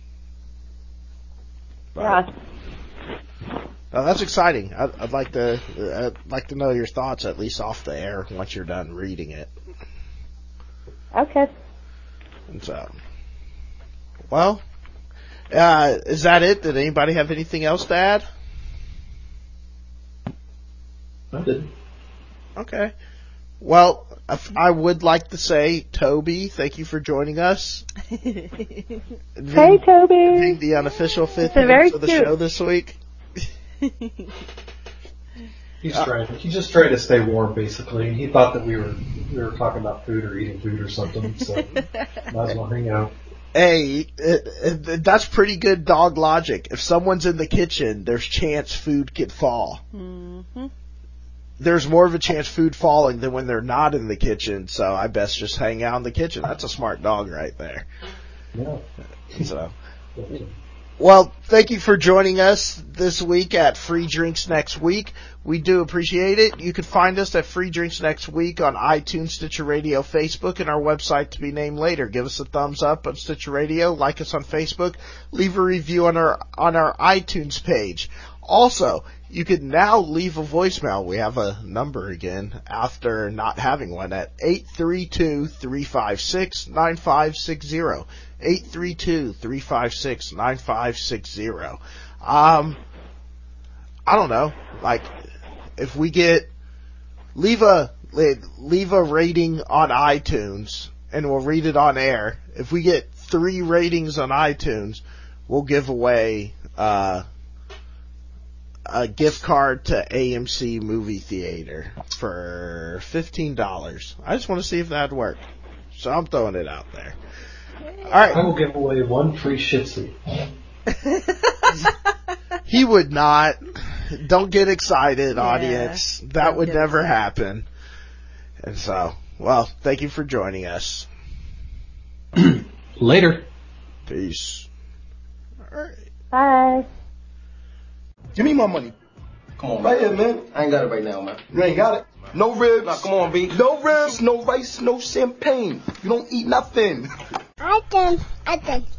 Yeah. That's exciting. I'd like to know your thoughts, at least off the air, once you're done reading it. Okay. And so, well, is that it? Did anybody have anything else to add? I didn't. Okay. Well, I would like to say, Toby, thank you for joining us. Hey, Toby. Being the unofficial fifth host of the show this week. He's just trying to stay warm, basically. He thought that we were talking about food or eating food or something, so might as well hang out. Hey, that's pretty good dog logic. If someone's in the kitchen, there's chance food could fall. Mm-hmm. There's more of a chance food falling than when they're not in the kitchen, so I best just hang out in the kitchen. That's a smart dog right there. Yeah. So, well, thank you for joining us this week at Free Drinks Next Week. We do appreciate it. You can find us at Free Drinks Next Week on iTunes, Stitcher Radio, Facebook, and our website to be named later. Give us a thumbs up on Stitcher Radio, like us on Facebook, leave a review on our iTunes page. Also, you can now leave a voicemail. We have a number again after not having one at 832-356-9560. 832-356-9560. I don't know. Like, if we leave a rating on iTunes and we'll read it on air. If we get 3 ratings on iTunes, we'll give away a gift card to AMC movie theater for $15. I just want to see if that'd work. So I'm throwing it out there. All right. I will give away 1 free Shih Tzu. He would not. Don't get excited, audience. That would never happen. And so, well, thank you for joining us. Later. Peace. All right. Bye. Give me my money. Come on, right here, man. I ain't got it right now, man. You ain't got it? No ribs. Nah, come on, B. No ribs, no rice, no champagne. You don't eat nothing. I done.